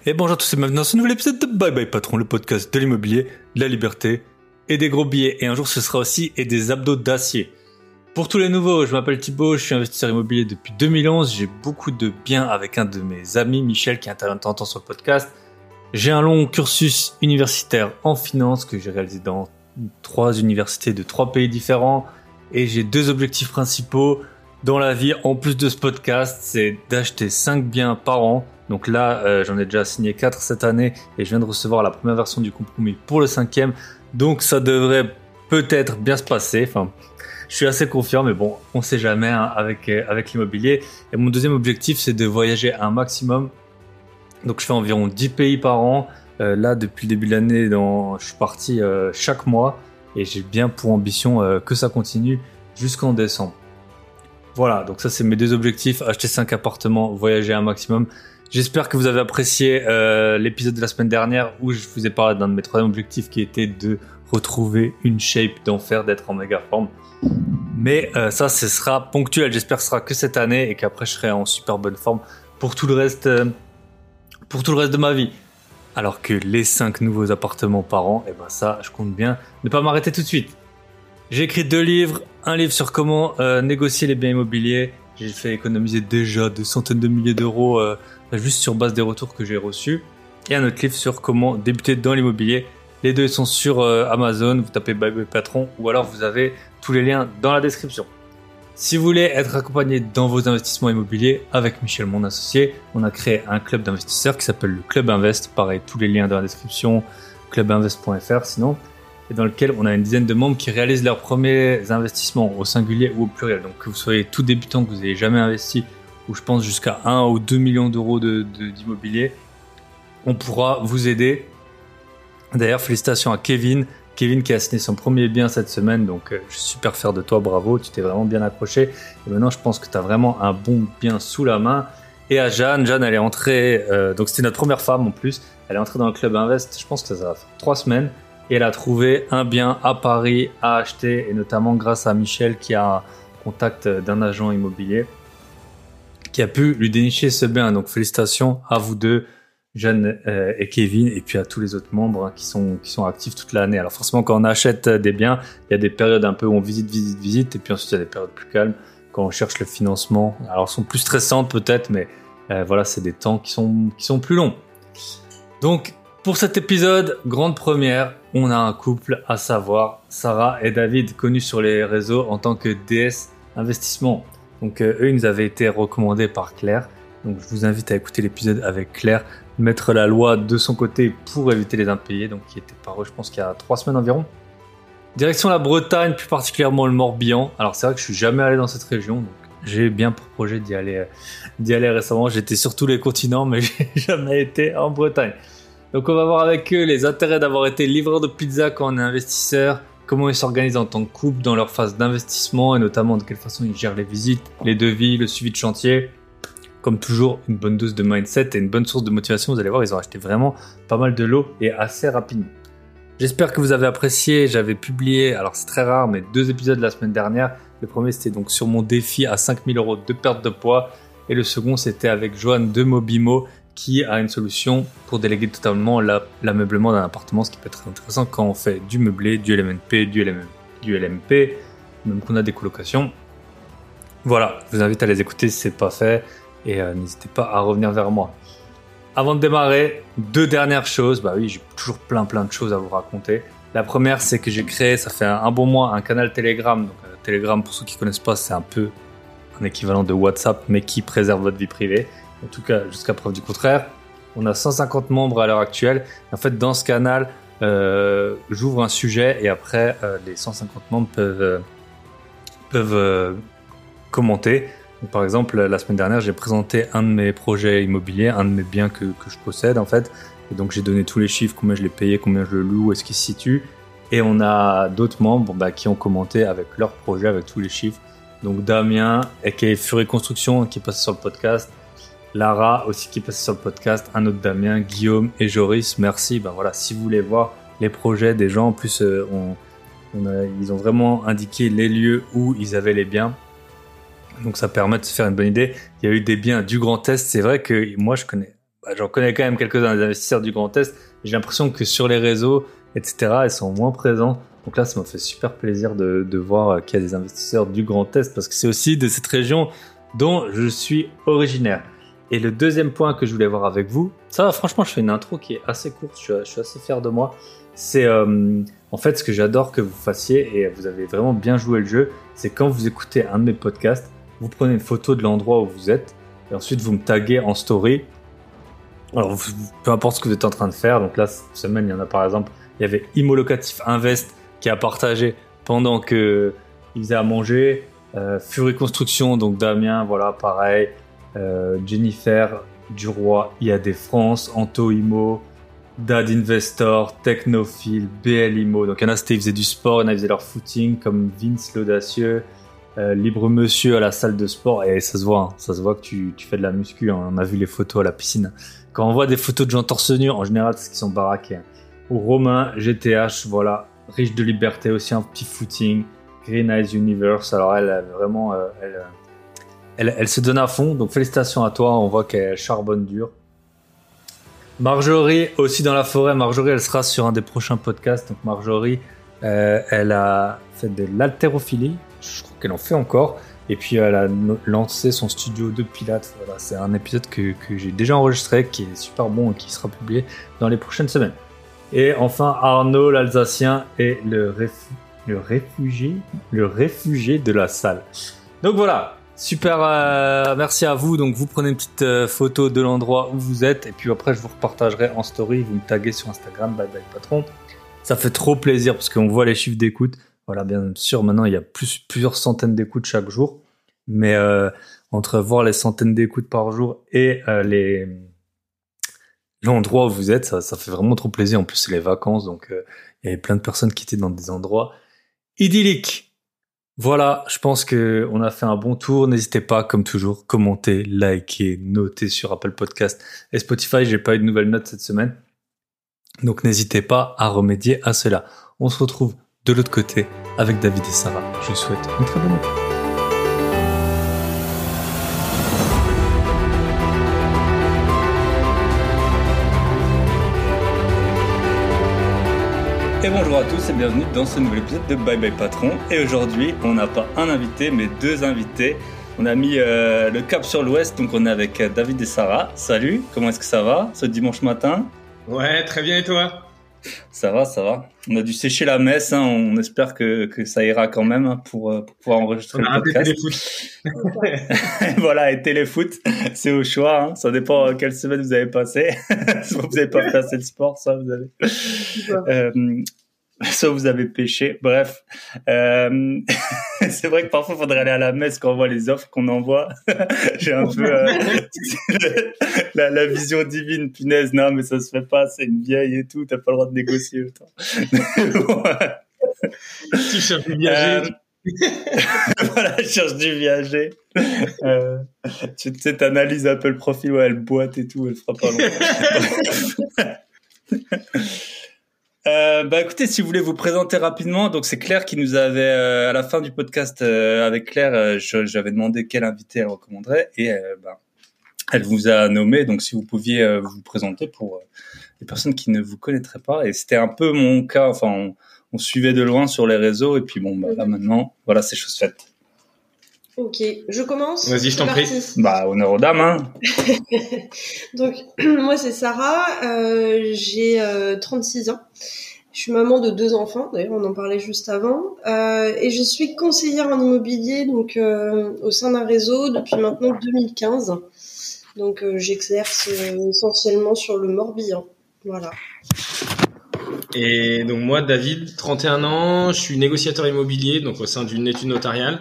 Et bonjour à tous et bienvenue dans ce nouvel épisode de Bye Bye Patron, le podcast de l'immobilier, de la liberté et des gros billets. Et un jour ce sera aussi et des abdos d'acier. Pour tous les nouveaux, je m'appelle Thibaut, je suis investisseur immobilier depuis 2011. J'ai beaucoup de biens avec un de mes amis, Michel, qui intervient de temps en temps sur le podcast. J'ai un long cursus universitaire en finance que j'ai réalisé dans 3 universités de 3 pays différents. Et j'ai 2 objectifs principaux dans la vie, en plus de ce podcast, c'est d'acheter 5 biens par an. Donc là, j'en ai déjà signé 4 cette année et je viens de recevoir la première version du compromis pour le 5e. Donc ça devrait peut-être bien se passer. Enfin, je suis assez confiant, mais bon, on sait jamais hein, avec l'immobilier. Et mon deuxième objectif, c'est de voyager un maximum. Donc je fais environ 10 pays par an. Là, depuis le début de l'année, je suis parti chaque mois et j'ai bien pour ambition que ça continue jusqu'en décembre. Voilà, donc ça c'est mes 2 objectifs, acheter 5 appartements, voyager un maximum. J'espère que vous avez apprécié l'épisode de la semaine dernière où je vous ai parlé d'un de mes 3 objectifs qui était de retrouver une shape d'enfer, d'être en méga forme. Mais ça, ce sera ponctuel, j'espère que ce sera que cette année et qu'après je serai en super bonne forme pour tout le reste de ma vie. Alors que les 5 nouveaux appartements par an, et ben ça, je compte bien ne pas m'arrêter tout de suite. J'ai écrit 2 livres, un livre sur comment négocier les biens immobiliers. J'ai fait économiser déjà des centaines de milliers d'euros juste sur base des retours que j'ai reçus. Et un autre livre sur comment débuter dans l'immobilier. Les 2 sont sur Amazon, vous tapez Bye Bye Patron ou alors vous avez tous les liens dans la description. Si vous voulez être accompagné dans vos investissements immobiliers avec Michel, mon associé, on a créé un club d'investisseurs qui s'appelle le Club Invest. Pareil, tous les liens dans la description, clubinvest.fr sinon. Et dans lequel on a une dizaine de membres qui réalisent leurs premiers investissements au singulier ou au pluriel. Donc que vous soyez tout débutant, que vous n'ayez jamais investi, ou je pense jusqu'à 1 ou 2 millions d'euros d'immobilier, on pourra vous aider. D'ailleurs, félicitations à Kevin qui a signé son premier bien cette semaine, donc je suis super fier de toi, bravo, tu t'es vraiment bien accroché. Et maintenant, je pense que tu as vraiment un bon bien sous la main. Et à Jeanne, elle est entrée, donc c'était notre première femme en plus, elle est entrée dans le Club Invest, je pense que ça va faire 3 semaines. Et elle a trouvé un bien à Paris à acheter, et notamment grâce à Michel qui a un contact d'un agent immobilier qui a pu lui dénicher ce bien. Donc félicitations à vous deux, Jeanne et Kevin, et puis à tous les autres membres qui sont actifs toute l'année. Alors forcément, quand on achète des biens, il y a des périodes un peu où on visite, et puis ensuite il y a des périodes plus calmes quand on cherche le financement. Alors elles sont plus stressantes peut-être, mais voilà, c'est des temps qui sont plus longs. Donc pour cet épisode, grande première, on a un couple, à savoir Sarah et David, connus sur les réseaux en tant que DS Investissement. Donc eux, ils nous avaient été recommandés par Claire. Donc je vous invite à écouter l'épisode avec Claire, mettre la loi de son côté pour éviter les impayés, donc qui était paru, je pense qu'il y a 3 semaines environ. Direction la Bretagne, plus particulièrement le Morbihan. Alors c'est vrai que je suis jamais allé dans cette région, donc j'ai bien pour projet d'y aller récemment. J'étais sur tous les continents, mais j'ai jamais été en Bretagne. Donc on va voir avec eux les intérêts d'avoir été livreur de pizza quand on est investisseur, comment ils s'organisent en tant que couple dans leur phase d'investissement et notamment de quelle façon ils gèrent les visites, les devis, le suivi de chantier. Comme toujours, une bonne dose de mindset et une bonne source de motivation. Vous allez voir, ils ont acheté vraiment pas mal de lots et assez rapidement. J'espère que vous avez apprécié. J'avais publié, alors c'est très rare, mais 2 épisodes la semaine dernière. Le premier, c'était donc sur mon défi à 5 000 € de perte de poids. Et le second, c'était avec Joanne de Mobimo, qui a une solution pour déléguer totalement l'ameublement d'un appartement, ce qui peut être très intéressant quand on fait du meublé, du LMNP, du LMP, même qu'on a des colocations. Voilà, je vous invite à les écouter si ce n'est pas fait et n'hésitez pas à revenir vers moi. Avant de démarrer, 2 dernières choses. Bah oui, j'ai toujours plein de choses à vous raconter. La première, c'est que j'ai créé, ça fait un bon mois, un canal Telegram. Donc Telegram, pour ceux qui ne connaissent pas, c'est un peu un équivalent de WhatsApp, mais qui préserve votre vie privée. En tout cas, jusqu'à preuve du contraire. On a 150 membres à l'heure actuelle. En fait, dans ce canal, j'ouvre un sujet et après, les 150 membres peuvent commenter. Donc, par exemple, la semaine dernière, j'ai présenté un de mes projets immobiliers, un de mes biens que je possède en fait. Et donc, j'ai donné tous les chiffres, combien je l'ai payé, combien je le loue, où est-ce qu'il se situe. Et on a d'autres membres qui ont commenté avec leur projet, avec tous les chiffres. Donc Damien, aka Fury Construction, qui est passé sur le podcast. Lara aussi qui est passée sur le podcast, un autre Damien, Guillaume et Joris, merci. Voilà, si vous voulez voir les projets des gens, en plus ils ont vraiment indiqué les lieux où ils avaient les biens, donc ça permet de se faire une bonne idée. Il y a eu des biens du Grand Est, c'est vrai que moi je connais j'en connais quand même quelques-uns des investisseurs du Grand Est. J'ai l'impression que sur les réseaux, etc., ils sont moins présents. Donc là, ça m'a fait super plaisir de voir qu'il y a des investisseurs du Grand Est parce que c'est aussi de cette région dont je suis originaire. Et le deuxième point que je voulais voir avec vous, ça, franchement, je fais une intro qui est assez courte. Je suis assez fier de moi. C'est en fait ce que j'adore que vous fassiez et vous avez vraiment bien joué le jeu. C'est quand vous écoutez un de mes podcasts, vous prenez une photo de l'endroit où vous êtes et ensuite vous me taguez en story. Alors, peu importe ce que vous êtes en train de faire. Donc là, cette semaine, il y en a par exemple, il y avait Imo Locatif Invest qui a partagé pendant qu'il faisait à manger. Fury Construction, donc Damien, voilà, pareil. Jennifer Duroy, IAD France, Anto Imo, Dad Investor, Technophile, BL Imo. Donc il y en a, ils faisaient du sport, il y en a, ils faisaient leur footing, comme Vince l'Audacieux, Libre Monsieur à la salle de sport. Et ça se voit que tu fais de la muscu. Hein. On a vu les photos à la piscine. Quand on voit des photos de gens torse nu, en général, c'est qu'ils sont baraqués. Hein. Ou Romain, GTH, voilà, riche de liberté, aussi un petit footing. Green Eyes Universe. Alors elle, vraiment, elle se donne à fond. Donc félicitations à toi. On voit qu'elle charbonne dur. Marjorie, aussi dans la forêt. Marjorie, elle sera sur un des prochains podcasts. Donc Marjorie, elle a fait de l'haltérophilie. Je crois qu'elle en fait encore. Et puis elle a lancé son studio de pilates. Voilà, c'est un épisode que j'ai déjà enregistré, qui est super bon et qui sera publié dans les prochaines semaines. Et enfin Arnaud, l'Alsacien, et le réfugié de la salle. Donc voilà. Super, merci à vous. Donc vous prenez une petite photo de l'endroit où vous êtes et puis après je vous repartagerai en story, vous me taguez sur Instagram, bye bye patron. Ça fait trop plaisir parce qu'on voit les chiffres d'écoute. Voilà, bien sûr, maintenant il y a plusieurs centaines d'écoutes chaque jour, mais entre voir les centaines d'écoutes par jour et l'endroit où vous êtes, ça fait vraiment trop plaisir. En plus c'est les vacances, donc il y avait plein de personnes qui étaient dans des endroits idylliques. Voilà, je pense que on a fait un bon tour. N'hésitez pas, comme toujours, commenter, liker, noter sur Apple Podcast et Spotify. J'ai pas eu de nouvelles notes cette semaine, donc n'hésitez pas à remédier à cela. On se retrouve de l'autre côté avec David et Sarah. Je vous souhaite une très bonne écoute. Et bonjour à tous et bienvenue dans ce nouvel épisode de Bye Bye Patron. Et aujourd'hui, on n'a pas un invité, mais deux invités. On a mis le cap sur l'ouest, donc on est avec David et Sarah. Salut, comment est-ce que ça va ce dimanche matin? Ouais, très bien, et toi? Ça va. On a dû sécher la messe, hein. On espère que ça ira quand même hein, pour pouvoir enregistrer le podcast. On a raté téléfoot. Voilà, et téléfoot, c'est au choix. Hein. Ça dépend quelle semaine vous avez passé. Soit vous n'avez pas fait assez de sport, soit vous avez... soit vous avez pêché. Bref, c'est vrai que parfois il faudrait aller à la messe quand on voit les offres qu'on envoie. J'ai un peu la vision divine, punaise. Non, mais ça se fait pas. C'est une vieille et tout. T'as pas le droit de négocier autant. Tu cherches du viager. Voilà, je cherche du viager. Tu sais, t'analyses un peu le profil. Ouais, elle boite et tout. Elle fera pas longtemps. Écoutez, si vous voulez vous présenter rapidement, donc c'est Claire qui nous avait à la fin du podcast avec Claire, j'avais demandé quel invité elle recommanderait et elle vous a nommé. Donc si vous pouviez vous présenter pour les personnes qui ne vous connaîtraient pas. Et c'était un peu mon cas. Enfin, on suivait de loin sur les réseaux et puis là maintenant, voilà, c'est chose faite. Ok, je commence. Vas-y, je t'en prie. Honneur aux dames. Hein. Donc, moi, c'est Sarah. J'ai 36 ans. Je suis maman de 2 enfants. D'ailleurs, on en parlait juste avant. Et je suis conseillère en immobilier, donc au sein d'un réseau depuis maintenant 2015. Donc, j'exerce essentiellement sur le Morbihan. Voilà. Et donc moi, David, 31 ans, je suis négociateur immobilier, donc au sein d'une étude notariale.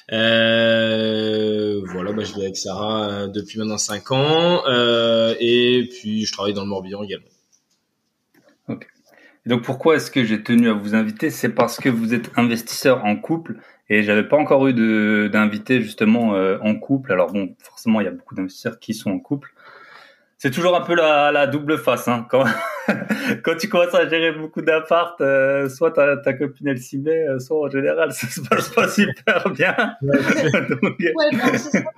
Voilà, je vis avec Sarah depuis maintenant 5 ans, et puis je travaille dans le Morbihan également. Ok. Et donc pourquoi est-ce que j'ai tenu à vous inviter? C'est parce que vous êtes investisseur en couple et j'avais pas encore eu d'invité justement en couple. Alors bon, forcément il y a beaucoup d'investisseurs qui sont en couple. C'est toujours un peu la double face, hein. quand tu commences à gérer beaucoup d'appart, soit ta copine elle s'y met, soit en général ça se passe pas super bien. Donc, Ouais, bon, c'est ça.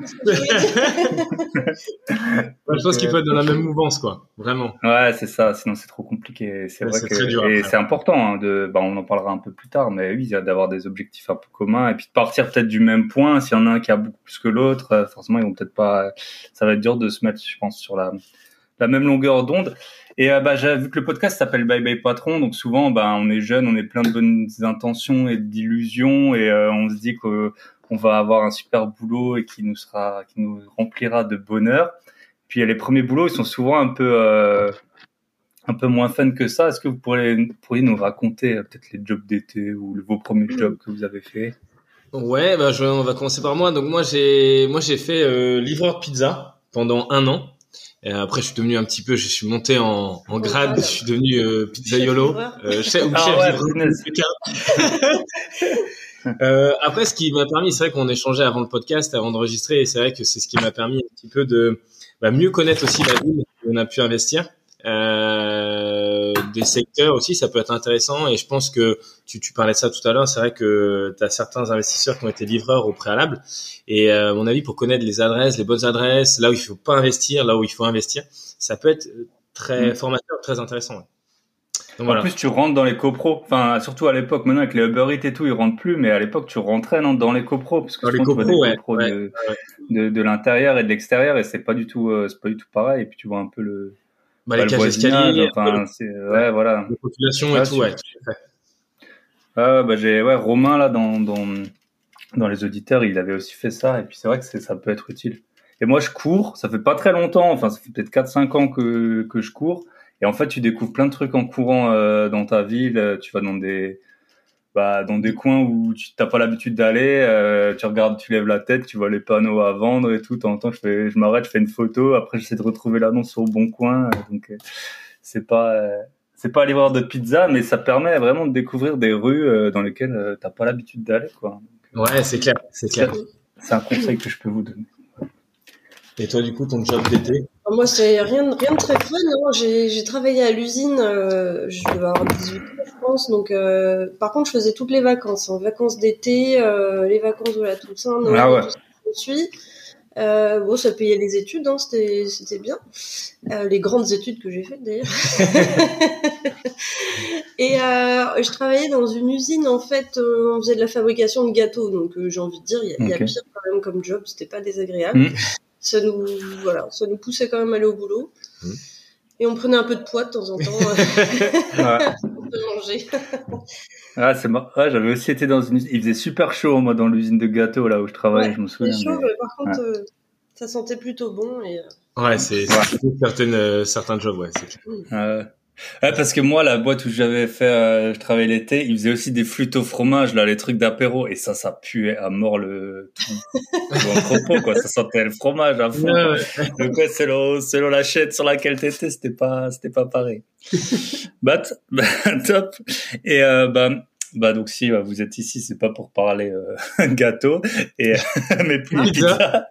Je pense qu'il peut être dans la même mouvance, quoi. Vraiment. ouais, c'est ça. Sinon c'est trop compliqué. C'est Ouais, vrai c'est que très dur et après. c'est important hein, on en parlera un peu plus tard, mais oui, d'avoir des objectifs un peu communs et puis de partir peut-être du même point. S'il y en a un qui a beaucoup plus que l'autre, forcément ils vont peut-être pas. Ça va être dur de se mettre, je pense, sur la même longueur d'onde. Et j'ai vu que le podcast s'appelle Bye Bye Patron, donc souvent on est jeune, on est plein de bonnes intentions et d'illusions et on se dit qu'on va avoir un super boulot et qui nous remplira de bonheur. Puis les premiers boulots, ils sont souvent un peu moins fun que ça. Est-ce que vous pourriez nous raconter peut-être les jobs d'été ou vos premiers jobs que vous avez fait? Ouais, on va commencer par moi. Donc moi j'ai fait livreur de pizza pendant 1 an. Et après, je suis monté en grade, je suis devenu pizzaiolo, chef livreur. Après, ce qui m'a permis, c'est vrai qu'on échangeait avant le podcast, avant d'enregistrer, et c'est vrai que c'est ce qui m'a permis un petit peu de mieux connaître aussi la ville où on a pu investir. Des secteurs aussi, ça peut être intéressant, et je pense que tu parlais de ça tout à l'heure, c'est vrai que tu as certains investisseurs qui ont été livreurs au préalable, et à mon avis, pour connaître les bonnes adresses, là où il faut pas investir, là où il faut investir, ça peut être très formateur, très intéressant. Ouais. Donc, voilà. En plus, tu rentres dans les copros. Enfin, surtout à l'époque, maintenant avec les Uber Eats et tout, ils rentrent plus, mais à l'époque, tu rentrais dans les copros, parce que dans les copros, de l'intérieur et de l'extérieur, et c'est pas du tout pareil. Et puis tu vois un peu le les cages d'escalier, enfin, voilà. La population et tout, ouais. Romain là dans les auditeurs, il avait aussi fait ça, et puis c'est vrai que ça peut être utile. Et moi, je cours, ça fait pas très longtemps, enfin, ça fait peut-être 4-5 ans que je cours. Et en fait, tu découvres plein de trucs en courant dans ta ville. Tu vas dans des coins où tu t'as pas l'habitude d'aller. Tu regardes, tu lèves la tête, tu vois les panneaux à vendre et tout. De temps en temps, je m'arrête, je fais une photo. Après, j'essaie de retrouver l'annonce sur le bon coin. Donc, c'est pas livreur de pizza, mais ça permet vraiment de découvrir des rues dans lesquelles t'as pas l'habitude d'aller, quoi. Ouais, c'est clair. C'est un conseil que je peux vous donner. Et toi, du coup, ton job d'été? Moi, c'est rien de très fun. Hein. J'ai travaillé à l'usine, je devais avoir 18 ans, je pense. Donc, par contre, je faisais toutes les vacances. Hein. Vacances d'été, les vacances de la Toussaint, Noël, tout ce que je suis. Ça payait les études, hein, c'était bien. Les grandes études que j'ai faites, d'ailleurs. Et je travaillais dans une usine, en fait, on faisait de la fabrication de gâteaux. Donc, j'ai envie de dire, il y a pire quand même comme job, c'était pas désagréable. Ça nous poussait quand même à aller au boulot. Et on prenait un peu de poids de temps en temps pour manger. C'est marrant. J'avais aussi été dans une usine. Il faisait super chaud, moi, dans l'usine de gâteaux, là où je travaillais, je me souviens. Chaud, mais par contre, ça sentait plutôt bon. Et... Ouais, c'est certains jobs, ouais, c'est clair. Parce que moi, la boîte où j'avais fait, je travaillais l'été, ils faisaient aussi des flûtes au fromage, là, les trucs d'apéro, et ça puait à mort tout l'entrepôt, quoi. Ça sentait le fromage à fond. Donc ouais, selon la chaîne sur laquelle t'étais, c'était pas pareil. Top. Et donc si vous êtes ici, c'est pas pour parler gâteau, mais plus pizza.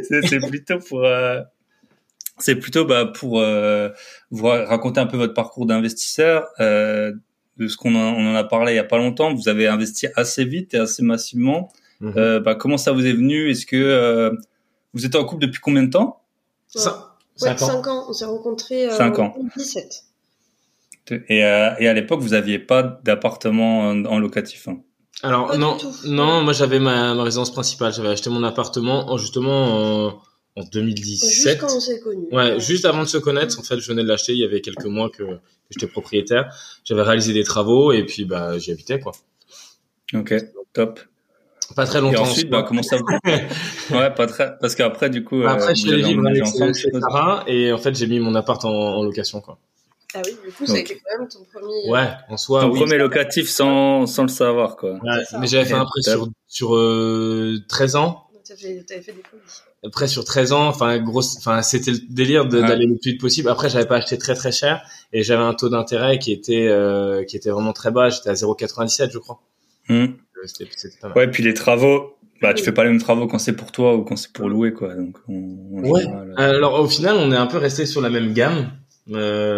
C'est plutôt pour vous raconter un peu votre parcours d'investisseur. De ce on en a parlé il y a pas longtemps, vous avez investi assez vite et assez massivement. Comment ça vous est venu? Est-ce que vous êtes en couple depuis combien de temps? 5 ans. On s'est rencontrés en 2017. Et à l'époque, vous aviez pas d'appartement en locatif, hein? Alors non, moi j'avais ma résidence principale. J'avais acheté mon appartement justement en 2017. Juste quand on s'est connus. Ouais, juste avant de se connaître. En fait, je venais de l'acheter. Il y avait quelques mois que j'étais propriétaire. J'avais réalisé des travaux et puis j'y habitais, quoi. Ok, top. Pas très longtemps. Et ensuite, comment ça Ouais, pas très. Parce qu'après, du coup, après, je suis allé vivre avec Sarah et en fait, j'ai mis mon appart en location, quoi. Ah oui, du coup, ça a été quand même ton premier. Ouais, en soi. Ton premier locatif sans le savoir, quoi. Ouais, mais j'avais fait un prêt sur 13 ans. T'avais fait des folies. Après, sur 13 ans, c'était le délire d'aller le plus vite possible. Après, j'avais pas acheté très très cher et j'avais un taux d'intérêt qui était vraiment très bas. J'étais à 0,97, je crois. C'était pas mal. Ouais, puis les travaux, tu fais pas les mêmes travaux quand c'est pour toi ou quand c'est pour louer, quoi. Donc, général, alors, au final, on est un peu resté sur la même gamme.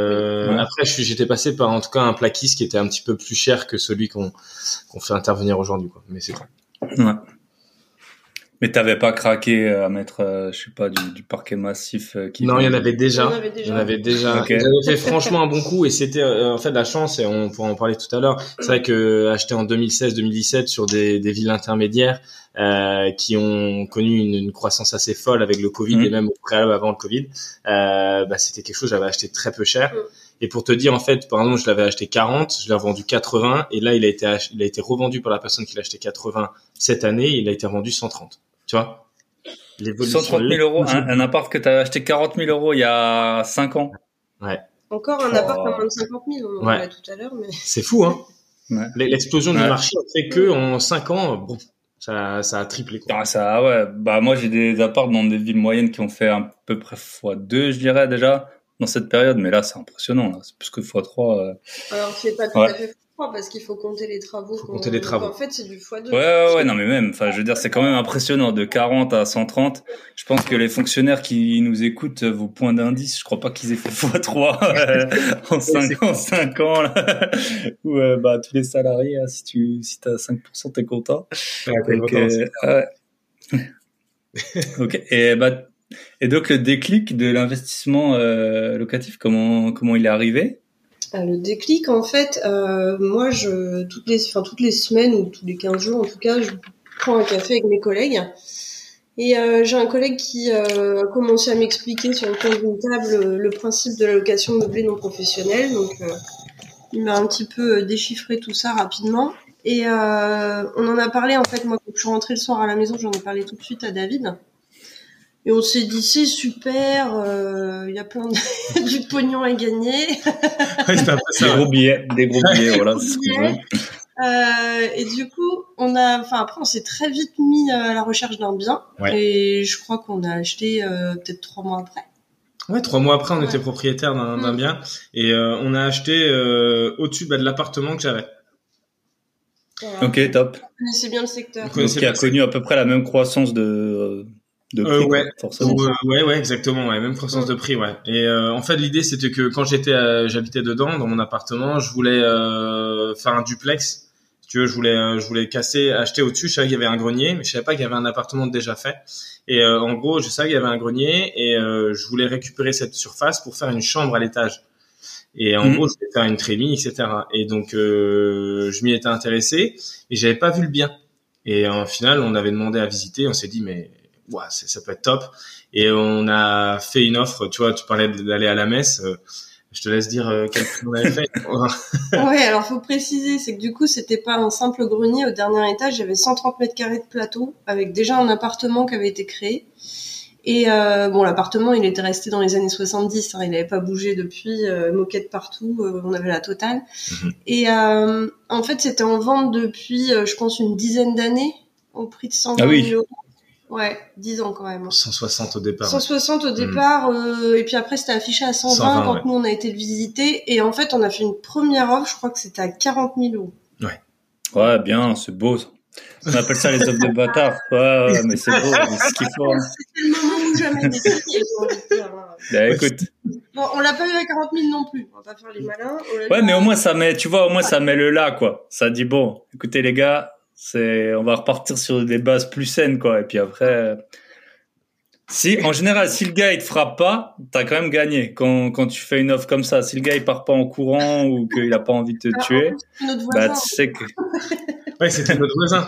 Après, j'étais passé par en tout cas un plaquiste qui était un petit peu plus cher que celui qu'on fait intervenir aujourd'hui, quoi. Mais c'est tout. Ouais. Mais t'avais pas craqué à mettre, je sais pas, du parquet massif Non, il y en avait déjà. Il y en avait déjà. Okay. J'avais fait franchement un bon coup et c'était en fait la chance et on pourra en parler tout à l'heure. C'est vrai que acheté en 2016-2017 sur des villes intermédiaires qui ont connu une croissance assez folle avec le Covid et même au préalable avant le Covid, c'était quelque chose que j'avais acheté très peu cher. Et pour te dire, en fait, par exemple, je l'avais acheté 40, je l'ai revendu 80 et là, il a été revendu par la personne qui l'a acheté 80 cette année, il a été revendu 130. Tu vois? 130 000 euros, un appart que tu as acheté 40 000 euros il y a 5 ans. Ouais. Encore un appart à moins de 50 000, on en parlait tout à l'heure, mais. C'est fou, hein? Ouais. L'explosion du marché a fait que en 5 ans, bon, ça a triplé, quoi. Ouais. Bah, moi, j'ai des apparts dans des villes moyennes qui ont fait à peu près x2, je dirais, déjà, dans cette période. Mais là, c'est impressionnant, là. C'est plus que x3. Alors, c'est pas tout à fait x3 parce qu'il faut compter les travaux. En fait, c'est du x2. Ouais, non, mais même, enfin, je veux dire, c'est quand même impressionnant. De 40 à 130. Je pense que les fonctionnaires qui nous écoutent, vos points d'indice, je crois pas qu'ils aient fait x3 en 5 ans, là. Ou, tous les salariés, hein, si t'as 5%, t'es content. Ok. Et donc, le déclic de l'investissement locatif, comment il est arrivé? Le déclic, en fait, moi, toutes les semaines ou tous les 15 jours, en tout cas, je prends un café avec mes collègues. Et j'ai un collègue qui a commencé à m'expliquer sur le coin d'une table le principe de la location meublée non professionnelle. Donc, il m'a un petit peu déchiffré tout ça rapidement. Et on en a parlé, en fait, moi, quand je suis rentrée le soir à la maison, j'en ai parlé tout de suite à David. Et on s'est dit, c'est super, y a plein du pognon à gagner. Des gros billets, voilà, c'est ce qu'on veut. Et du coup, après, on s'est très vite mis à la recherche d'un bien. Ouais. Et je crois qu'on a acheté peut-être 3 mois après. Ouais, 3 mois après, on était propriétaire d'un bien. Et on a acheté au-dessus de l'appartement que j'avais. Voilà. Ok, top. Vous connaissez bien le secteur. Donc, qui a connu à peu près la même croissance de prix, forcément. Ouais, exactement, ouais, même croissance de prix, ouais. Et en fait, l'idée c'était que quand j'habitais dedans dans mon appartement, je voulais faire un duplex. Si tu veux, je voulais acheter au-dessus. Je savais qu'il y avait un grenier, mais je savais pas qu'il y avait un appartement déjà fait. Et en gros, je savais qu'il y avait un grenier et je voulais récupérer cette surface pour faire une chambre à l'étage. Et en gros, je voulais faire une trémie, etc. Et donc, je m'y étais intéressé et j'avais pas vu le bien. Et en final, on avait demandé à visiter. On s'est dit, mais ça peut être top. Et on a fait une offre. Tu vois, tu parlais d'aller à la messe. Je te laisse dire quel prix on avait fait. Ouais, alors faut préciser, c'est que du coup, c'était pas un simple grenier. Au dernier étage, il y avait 130 mètres carrés de plateau avec déjà un appartement qui avait été créé. Et l'appartement, il était resté dans les années 70. Hein, il n'avait pas bougé depuis. Moquette partout. On avait la totale. Et en fait, c'était en vente depuis, je pense, une dizaine d'années au prix de 120 000 euros. Ouais, 10 ans quand même. 160 au départ. 160 au départ, et puis après c'était affiché à 120 quand nous on a été le visiter. Et en fait, on a fait une première offre, je crois que c'était à 40 000 euros. Ouais, bien, c'est beau ça. On appelle ça les offres de bâtards. Ouais, mais c'est beau, c'est ce qu'il faut. C'était le moment où jamais décidé, j'ai envie de dire. Bah écoute. Bon, on l'a pas eu à 40 000 non plus. On va pas faire les malins. Ouais, mais au moins ça met, tu vois, ça met le là, quoi. Ça dit bon, écoutez les gars, on va repartir sur des bases plus saines, quoi. Et puis après, en général, si le gars il te frappe pas, t'as quand même gagné. Quand tu fais une offre comme ça, si le gars il part pas en courant ou qu'il a pas envie de te tuer, tu sais que. Ouais, c'était notre voisin.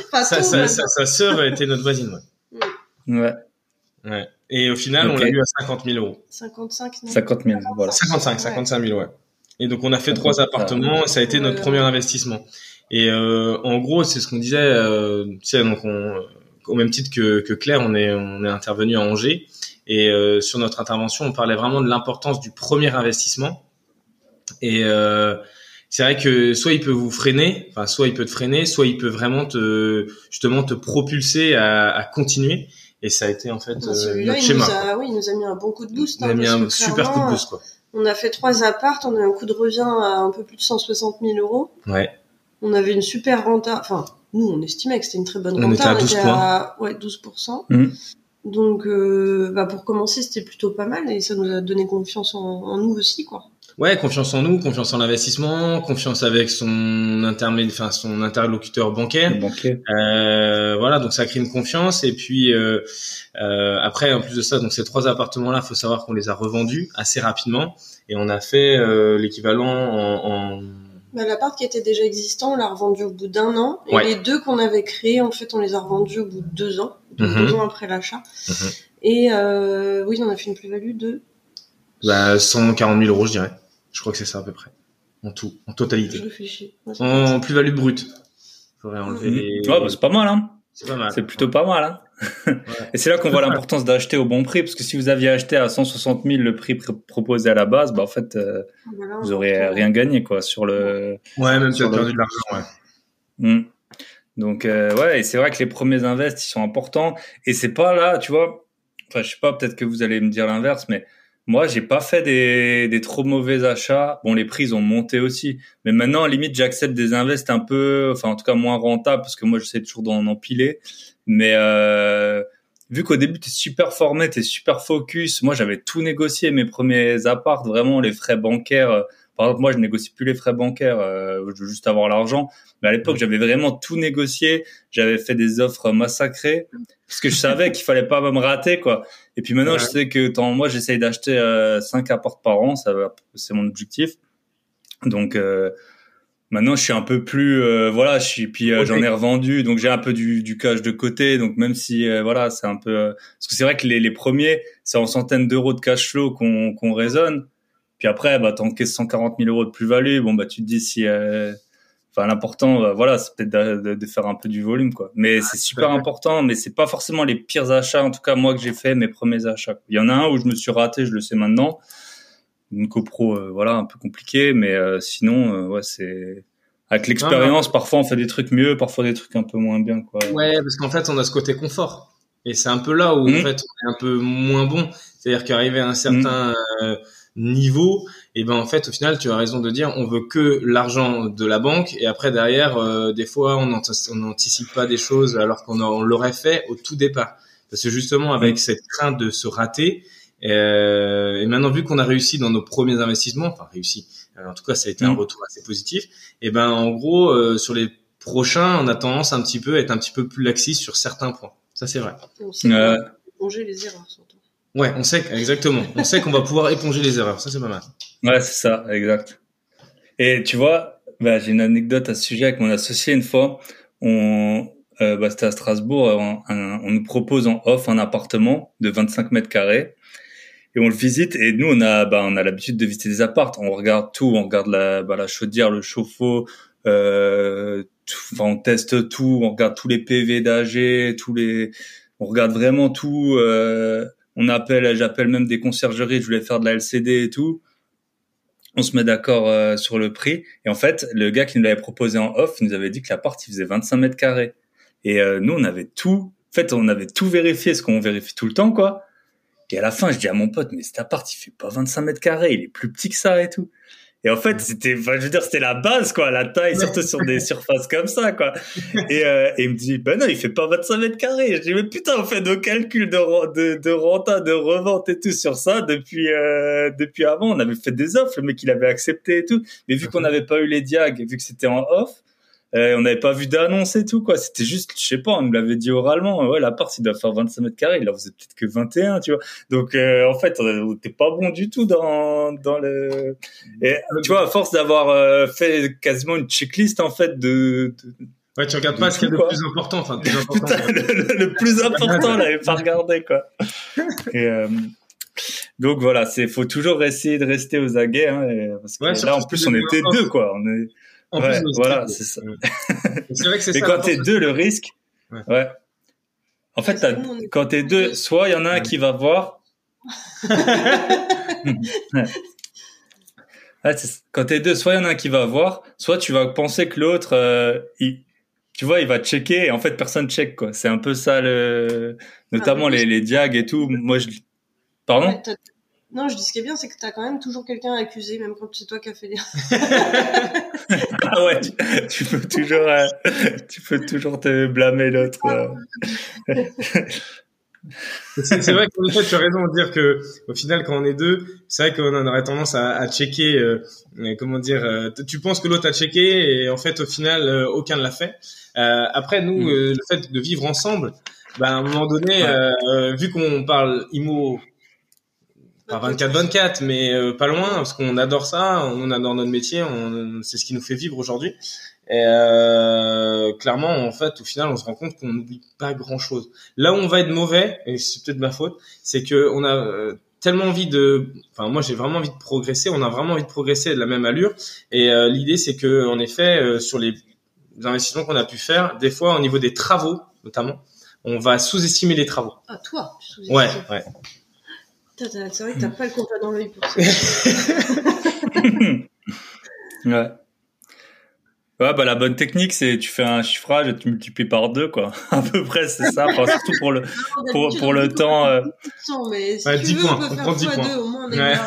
Sa sœur était notre voisine. Ouais. Et au final, on l'a eu à 50 000 euros. 50 000, voilà. 55 000, ouais. Et donc, on a fait 3 appartements. Ça a été notre premier investissement. Et en gros, c'est ce qu'on disait. Donc au même titre que Claire, on est intervenu à Angers. Et sur notre intervention, on parlait vraiment de l'importance du premier investissement. Et c'est vrai que soit il peut vous freiner, soit il peut te freiner, soit il peut vraiment te propulser à continuer. Et ça a été en fait notre schéma. Il nous a mis un bon coup de boost. Il a mis un super coup de boost, quoi. On a fait 3 apparts, on a eu un coût de revient à un peu plus de 160 000 euros. Ouais. On avait une super renta. Enfin, nous, on estimait que c'était une très bonne renta. On était à 12 points. 12%. Donc, pour commencer, c'était plutôt pas mal et ça nous a donné confiance en nous aussi, quoi. Ouais, confiance en nous, confiance en l'investissement, confiance avec son interlocuteur bancaire. Le banquier. Voilà, donc ça crée une confiance. Et puis après, en plus de ça, donc ces 3 appartements-là, faut savoir qu'on les a revendus assez rapidement et on a fait l'équivalent en L'appart qui était déjà existant, on l'a revendu au bout d'1 an. Et Ouais. les 2 qu'on avait créés, en fait, on les a revendus au bout de 2 ans. Donc 2 ans après l'achat. Et oui, on a fait une plus-value de... 140 000 euros, je dirais. Je crois que c'est ça à peu près. En tout, en Je totalité. réfléchis. Ouais, En plus-value brute. Faudrait enlever les... Ouais, bah, c'est pas mal, hein. C'est pas mal. C'est plutôt pas mal, hein. Ouais. Et c'est là qu'on voit l'importance d'acheter au bon prix, parce que si vous aviez acheté à 160 000 le prix proposé à la base, bah en fait, Voilà, vous aurez rien gagné quoi sur le. Ouais, même sur tu as perdu de l'argent, ouais. Donc ouais, et c'est vrai que les premiers invests ils sont importants, et c'est pas là, tu vois. Enfin, je sais pas, peut-être que vous allez me dire l'inverse, mais moi j'ai pas fait des trop mauvais achats. Bon, les prix ils ont monté aussi, mais maintenant limite j'accepte des invests un peu, enfin en tout cas moins rentables, parce que moi j'essaie toujours d'en empiler. Mais vu qu'au début t'es super formé, t'es super focus, moi j'avais tout négocié mes premiers apparts, vraiment les frais bancaires. Par exemple, moi je négocie plus les frais bancaires, je veux juste avoir l'argent. Mais à l'époque j'avais vraiment tout négocié, j'avais fait des offres massacrées parce que je savais qu'il fallait pas me rater quoi. Et puis maintenant je sais que moi j'essaye d'acheter 5 apparts par an, c'est mon objectif. Donc maintenant, je suis un peu plus, voilà, j'en ai revendu, donc j'ai un peu du cash de côté. Donc même si, voilà, c'est un peu, parce que c'est vrai que les premiers, c'est en centaines d'euros de cash flow qu'on raisonne. Puis après, bah, t'encaisses 140 000 euros de plus-value. Bon, bah, tu te dis si, enfin, l'important, voilà, c'est peut-être de faire un peu du volume, quoi. Mais c'est super important, mais c'est pas forcément les pires achats. En tout cas, moi que j'ai fait mes premiers achats. Il y en a un où je me suis raté, je le sais maintenant. Une copro, voilà, un peu compliqué, mais sinon, ouais, c'est avec l'expérience. Parfois, on fait des trucs mieux, parfois des trucs un peu moins bien, quoi. Ouais, parce qu'en fait, on a ce côté confort, et c'est un peu là où en fait, on est un peu moins bon. C'est-à-dire qu'arriver à un certain niveau, et ben en fait, au final, tu as raison de dire, on veut que l'argent de la banque, et après derrière, des fois, on n'anticipe pas des choses alors on l'aurait fait au tout départ, parce que justement, avec cette crainte de se rater. Et maintenant, vu qu'on a réussi dans nos premiers investissements, enfin réussi, en tout cas ça a été un retour assez positif, et ben en gros sur les prochains on a tendance un petit peu à être un petit peu plus laxiste sur certains points, ça c'est vrai. On sait éponger les erreurs surtout. Ouais, on sait exactement, on sait qu'on va pouvoir éponger les erreurs, ça c'est pas mal. Ouais, c'est ça, exact. Et tu vois, bah, j'ai une anecdote à ce sujet avec mon associé. Une fois, c'était à Strasbourg, on nous propose en off un appartement de 25 mètres carrés. Et on le visite, et nous on a l'habitude de visiter des apparts. On regarde tout, on regarde la chaudière, le chauffe-eau, on teste tout, on regarde tous les PV d'AG, on regarde vraiment tout. J'appelle même des conciergeries, je voulais faire de la LCD et tout. On se met d'accord sur le prix. Et en fait, le gars qui nous l'avait proposé en off, il nous avait dit que l'appart il faisait 25 mètres carrés. Et nous on avait tout vérifié, ce qu'on vérifie tout le temps, quoi. Et à la fin, je dis à mon pote, mais cet appart, il fait pas 25 mètres carrés, il est plus petit que ça et tout. Et en fait, c'était la base, quoi, la taille, surtout sur des surfaces comme ça, quoi. Et il me dit, ben non, il fait pas 25 mètres carrés. Je dis, mais putain, on fait nos calculs de renta, de revente et tout sur ça depuis avant. On avait fait des offres, le mec, il avait accepté et tout. Mais vu qu'on n'avait pas eu les diags, vu que c'était en off, on n'avait pas vu d'annonce et tout, quoi. C'était juste, je sais pas, on nous l'avait dit oralement. Ouais, l'appart, il doit faire 25 mètres carrés. Il en faisait peut-être que 21, tu vois. Donc, en fait, on était pas bon du tout dans le, et, tu vois, à force d'avoir fait quasiment une checklist, en fait, Ouais, tu regardes pas ce qu'il y a de plus important, enfin, le plus important. Putain, le plus important, là, pas regardé, quoi. Et, donc voilà, faut toujours essayer de rester aux aguets, hein, parce que là, en plus, on était deux, quoi. Ouais, voilà, c'est ça. C'est vrai que c'est mais ça. quand t'es deux, le risque, ouais. En fait, quand t'es deux, soit il y en a un qui va voir. Quand t'es deux, soit il y en a un qui va voir, soit tu vas penser que l'autre, tu vois, il va checker, et en fait, personne check, quoi. C'est un peu ça notamment les diags et tout. Moi, pardon? Ouais, non, je dis ce qui est bien, c'est que t'as quand même toujours quelqu'un à accuser, même quand c'est toi qui as fait les... Ah ouais, tu peux toujours te blâmer l'autre. C'est vrai qu'en fait, tu as raison de dire que au final, quand on est deux, c'est vrai qu'on aurait tendance à checker, comment dire, tu penses que l'autre a checké et en fait, au final, aucun ne l'a fait. Après, nous, le fait de vivre ensemble, à un moment donné, vu qu'on parle IMO, pas 24/24, mais pas loin, parce qu'on adore ça, on adore notre métier, c'est ce qui nous fait vivre aujourd'hui. Et clairement, en fait, au final, on se rend compte qu'on n'oublie pas grand-chose. Là où on va être mauvais, et c'est peut-être ma faute, c'est que on a tellement envie moi, j'ai vraiment envie de progresser. On a vraiment envie de progresser de la même allure. Et l'idée, c'est que, en effet, sur les investissements qu'on a pu faire, des fois, au niveau des travaux, notamment, on va sous-estimer les travaux. Ah, toi, tu sous-estimes. Ouais. C'est vrai que t'as pas le compte dans l'œil pour ça. Ouais. Ouais, la bonne technique, c'est tu fais un chiffrage et tu multiplies par 2, quoi. À peu près, c'est ça. Enfin, surtout pour le temps. Mais si tu veux, on peut faire x2, au moins on est là.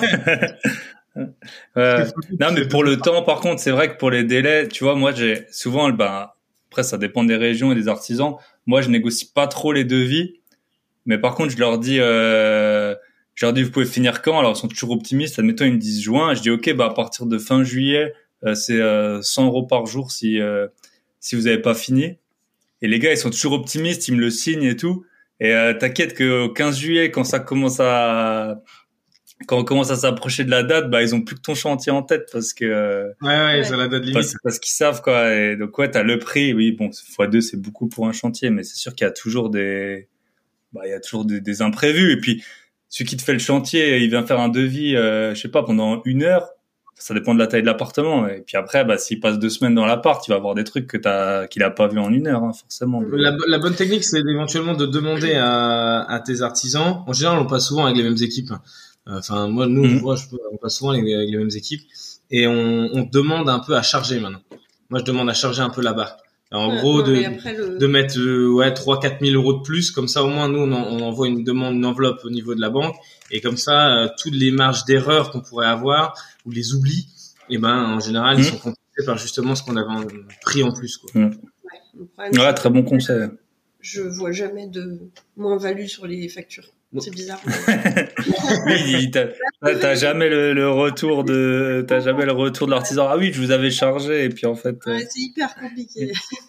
Non, mais pour le temps, par contre, c'est vrai que pour les délais, tu vois, moi, j'ai souvent, après, ça dépend des régions et des artisans. Moi, je négocie pas trop les devis. Mais par contre, je leur dis, vous pouvez finir quand? Alors, ils sont toujours optimistes. Admettons, ils me disent juin. Je dis, OK, à partir de fin juillet, c'est 100 € par jour si vous n'avez pas fini. Et les gars, ils sont toujours optimistes, ils me le signent et tout. Et t'inquiète qu'au 15 juillet, quand on commence à s'approcher de la date, ils ont plus que ton chantier en tête parce que ils ont la date limite. Parce qu'ils savent, quoi. Et donc t'as le prix. Oui, bon, x2, c'est beaucoup pour un chantier, mais c'est sûr qu'il y a toujours des imprévus. Et puis celui qui te fait le chantier, il vient faire un devis, je sais pas, pendant 1 heure. Ça dépend de la taille de l'appartement. Et puis après, s'il passe 2 semaines dans l'appart, il va avoir des trucs qu'il a pas vu en 1 heure, hein, forcément. La bonne technique, c'est éventuellement de demander à tes artisans. En général, on passe souvent avec les mêmes équipes. Enfin, moi, on passe souvent avec les mêmes équipes. Et on demande un peu à charger maintenant. Moi, je demande à charger un peu la barre. En gros, de mettre 3-4 000 € de plus. Comme ça, au moins, nous, on envoie une enveloppe au niveau de la banque. Et comme ça, toutes les marges d'erreur qu'on pourrait avoir ou les oublis, en général, ils sont compensés par justement ce qu'on avait pris en plus, quoi. Ouais, très bon conseil. Je vois jamais de moins-value sur les factures. C'est bizarre. Oui, t'as jamais le retour de l'artisan. Ah oui, je vous avais chargé et puis en fait. C'est hyper compliqué.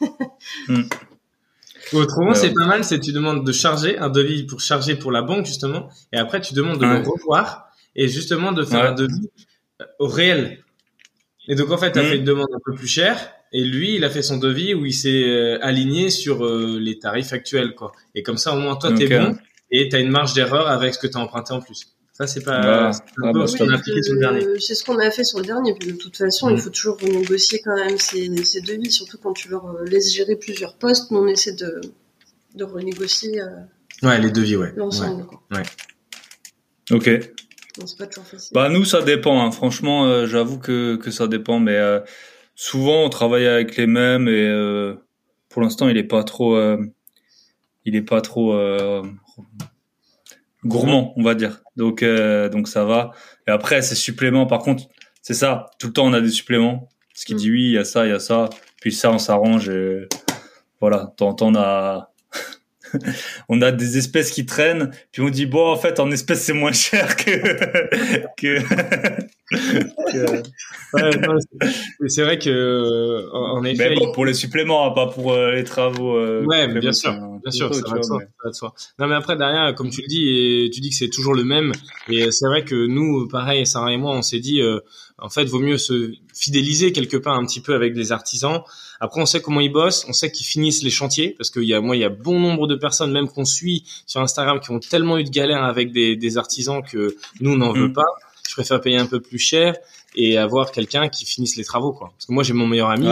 Autrement, c'est pas mal, c'est tu demandes de charger un devis pour charger pour la banque justement, et après tu demandes de le revoir et justement de faire un devis au réel. Et donc en fait, t'as fait une demande un peu plus chère et lui, il a fait son devis où il s'est aligné sur les tarifs actuels, quoi. Et comme ça, au moins toi, t'es bon et t'as une marge d'erreur avec ce que t'as emprunté en plus. Ça, c'est pas ce qu'on a appliqué sur le dernier. C'est ce qu'on a fait sur le dernier. Puis de toute façon, il faut toujours renégocier quand même ces devis, surtout quand tu leur laisses gérer plusieurs postes. Nous, on essaie de renégocier. Les devis, l'ensemble. Ouais. Ok. Non, c'est pas toujours facile. Nous, ça dépend. Hein. Franchement, j'avoue que ça dépend, mais souvent on travaille avec les mêmes et pour l'instant, il est pas trop gourmand, on va dire. Donc ça va. Et après, ces suppléments, par contre, c'est ça. Tout le temps, on a des suppléments. Ce qui dit oui, il y a ça. Puis ça, on s'arrange. Et voilà. De temps en temps, on a des espèces qui traînent. Puis on dit bon, en fait, en espèces, c'est moins cher que. C'est vrai que en effet. Mais bon, pour les suppléments, pas pour les travaux. Bien sûr, ça va de soi. Non, mais après derrière, comme tu le dis, et tu dis que c'est toujours le même. Et c'est vrai que nous, pareil, Sarah et moi, on s'est dit, en fait, vaut mieux se fidéliser quelque part un petit peu avec des artisans. Après, on sait comment ils bossent, on sait qu'ils finissent les chantiers, parce qu'il y a bon nombre de personnes, même qu'on suit sur Instagram, qui ont tellement eu de galères avec des artisans que nous, on n'en veut pas. Je préfère payer un peu plus cher et avoir quelqu'un qui finisse les travaux, quoi. Parce que moi, j'ai mon meilleur ami,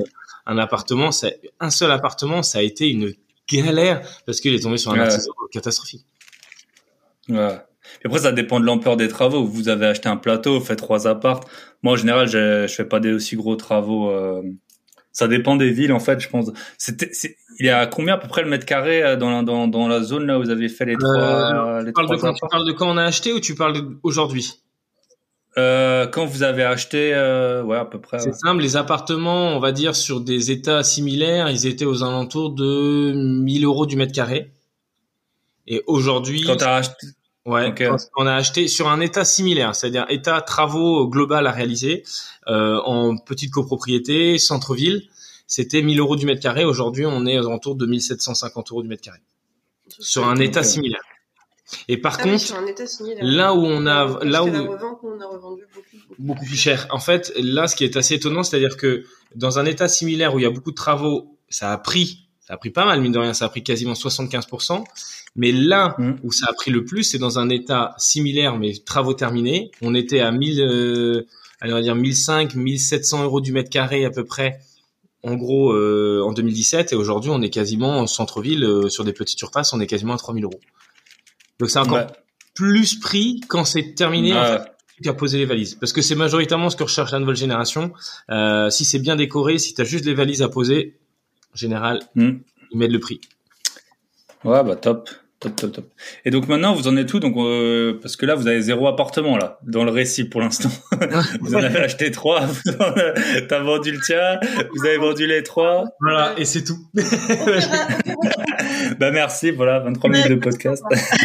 un seul appartement, ça a été une galère parce qu'il est tombé sur un artisan catastrophique. Ouais. Et après, ça dépend de l'ampleur des travaux. Vous avez acheté un plateau, fait 3 apparts. Moi, en général, je fais pas des aussi gros travaux. Ça dépend des villes, en fait, je pense. Il y a combien à peu près le mètre carré dans la zone là où vous avez fait les trois tu parles de quand on a acheté ou tu parles d'aujourd'hui? Quand vous avez acheté, à peu près. C'est simple, les appartements, on va dire sur des états similaires, ils étaient aux alentours de 1 000 € du mètre carré. Et aujourd'hui, Quand t'as acheté, ouais, okay. On a acheté sur un état similaire, c'est-à-dire état travaux global à réaliser en petite copropriété, centre-ville. C'était 1 000 € du mètre carré. Aujourd'hui, on est aux alentours de 1 750 € du mètre carré. Sur un état similaire. Et par contre, sur un état similaire, là où on a, là où la revente, on a revendu beaucoup plus cher. En fait, là, ce qui est assez étonnant, c'est-à-dire que dans un état similaire où il y a beaucoup de travaux, ça a pris pas mal, mine de rien, ça a pris quasiment 75%. Mais là où ça a pris le plus, c'est dans un état similaire, mais travaux terminés. On était à 1 700 € du mètre carré à peu près, en gros, en 2017. Et aujourd'hui, on est quasiment en centre-ville, sur des petites surfaces, on est quasiment à 3 000 €. Donc c'est encore plus pris quand c'est terminé, en fait, qu'à poser les valises. Parce que c'est majoritairement ce que recherche la nouvelle génération. Si c'est bien décoré, si t'as juste les valises à poser, en général, ils mettent le prix. Ouais, bah top. Et donc maintenant, vous en êtes où? Donc, parce que là, vous avez 0 appartement là dans le récit pour l'instant. Vous en avez acheté 3. T'as vendu le tien. Vous avez vendu les 3. Voilà, et c'est tout. Bah merci. Voilà, 23 minutes de podcast.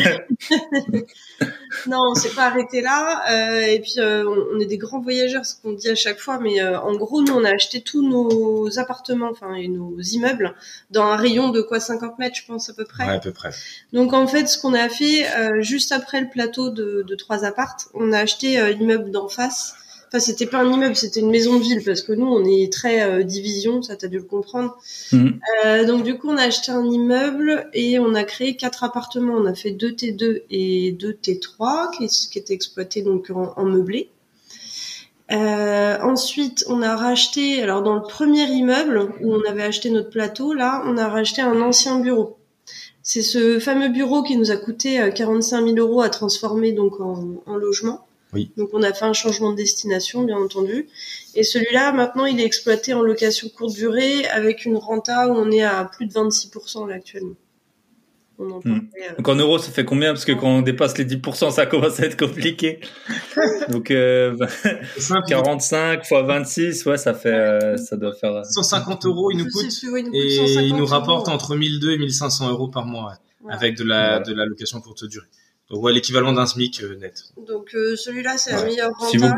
Non, on s'est pas arrêté là. Et puis on est des grands voyageurs, ce qu'on dit à chaque fois. Mais en gros, nous, on a acheté tous nos appartements, et nos immeubles dans un rayon de 50 mètres, je pense à peu près. Ouais, à peu près. Donc en fait, ce qu'on a fait juste après le plateau de 3 appartes, on a acheté l'immeuble d'en face. Enfin, c'était pas un immeuble, c'était une maison de ville parce que nous, on est très division, ça t'as dû le comprendre. Donc du coup, on a acheté un immeuble et on a créé 4 appartements. On a fait 2 T2 et 2 T3 qui étaient exploités donc en meublé. Ensuite, on a racheté, alors dans le premier immeuble où on avait acheté notre plateau, là, on a racheté un ancien bureau. C'est ce fameux bureau qui nous a coûté 45 000 € à transformer donc en logement. Oui. Donc on a fait un changement de destination, bien entendu. Et celui-là, maintenant, il est exploité en location courte durée avec une renta où on est à plus de 26% là actuellement. Donc en euros, ça fait combien? Parce que quand on dépasse les 10%, ça commence à être compliqué. Donc 45 fois 26, ouais, ça fait, ça doit faire 150 € il nous coûte, et il nous rapporte entre 1 200 et 1 500 € par mois, avec de la location courte durée. Donc ouais, l'équivalent d'un SMIC net. Donc celui-là, c'est la meilleure renta.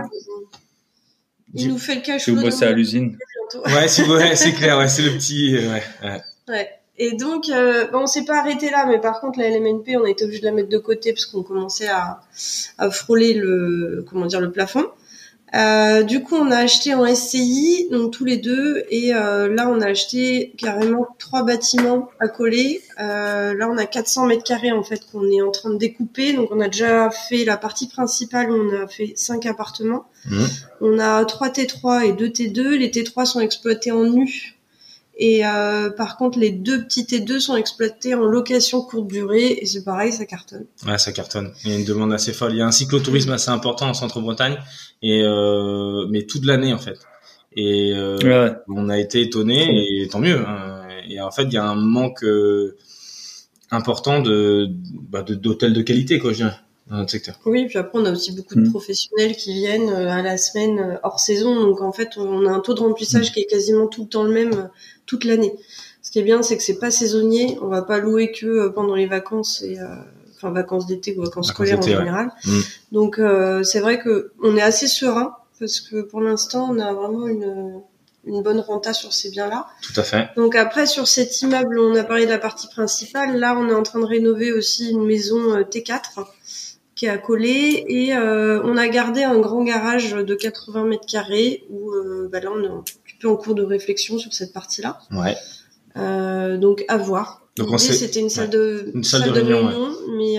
Il nous fait le cash flow. Si vous bossez à l'usine. Ouais, c'est clair, ouais, c'est le petit. Ouais. Et donc, on s'est pas arrêté là, mais par contre, la LMNP, on a été obligé de la mettre de côté parce qu'on commençait à frôler le plafond. Du coup, on a acheté en SCI, donc tous les deux, et là, on a acheté carrément 3 bâtiments à coller. Là, on a 400 mètres carrés en fait qu'on est en train de découper. Donc, on a déjà fait la partie principale où on a fait 5 appartements. On a 3 T3 et 2 T2. Les T3 sont exploités en nu. Et par contre, les 2 petits T2 sont exploités en location courte durée, et c'est pareil, ça cartonne. Ouais, ça cartonne. Il y a une demande assez folle. Il y a un cyclotourisme assez important en Centre-Bretagne, et mais toute l'année en fait. Et on a été étonnés, et tant mieux. Et en fait, il y a un manque important d'hôtels de qualité, quoi, je dirais, dans notre secteur. Oui, puis après, on a aussi beaucoup de professionnels qui viennent à la semaine hors saison. Donc en fait, on a un taux de remplissage qui est quasiment tout le temps le même toute l'année. Ce qui est bien, c'est que c'est pas saisonnier. On va pas louer que pendant les vacances et vacances d'été ou vacances scolaires en général. Ouais. Donc c'est vrai que on est assez serein parce que pour l'instant, on a vraiment une bonne renta sur ces biens-là. Tout à fait. Donc après, sur cet immeuble, on a parlé de la partie principale. Là, on est en train de rénover aussi une maison T4 qui est à coller, et on a gardé un grand garage de 80 mètres carrés où là, on est un petit peu en cours de réflexion sur cette partie-là. Ouais. Donc à voir. Donc l'idée, c'était une salle de réunion, mais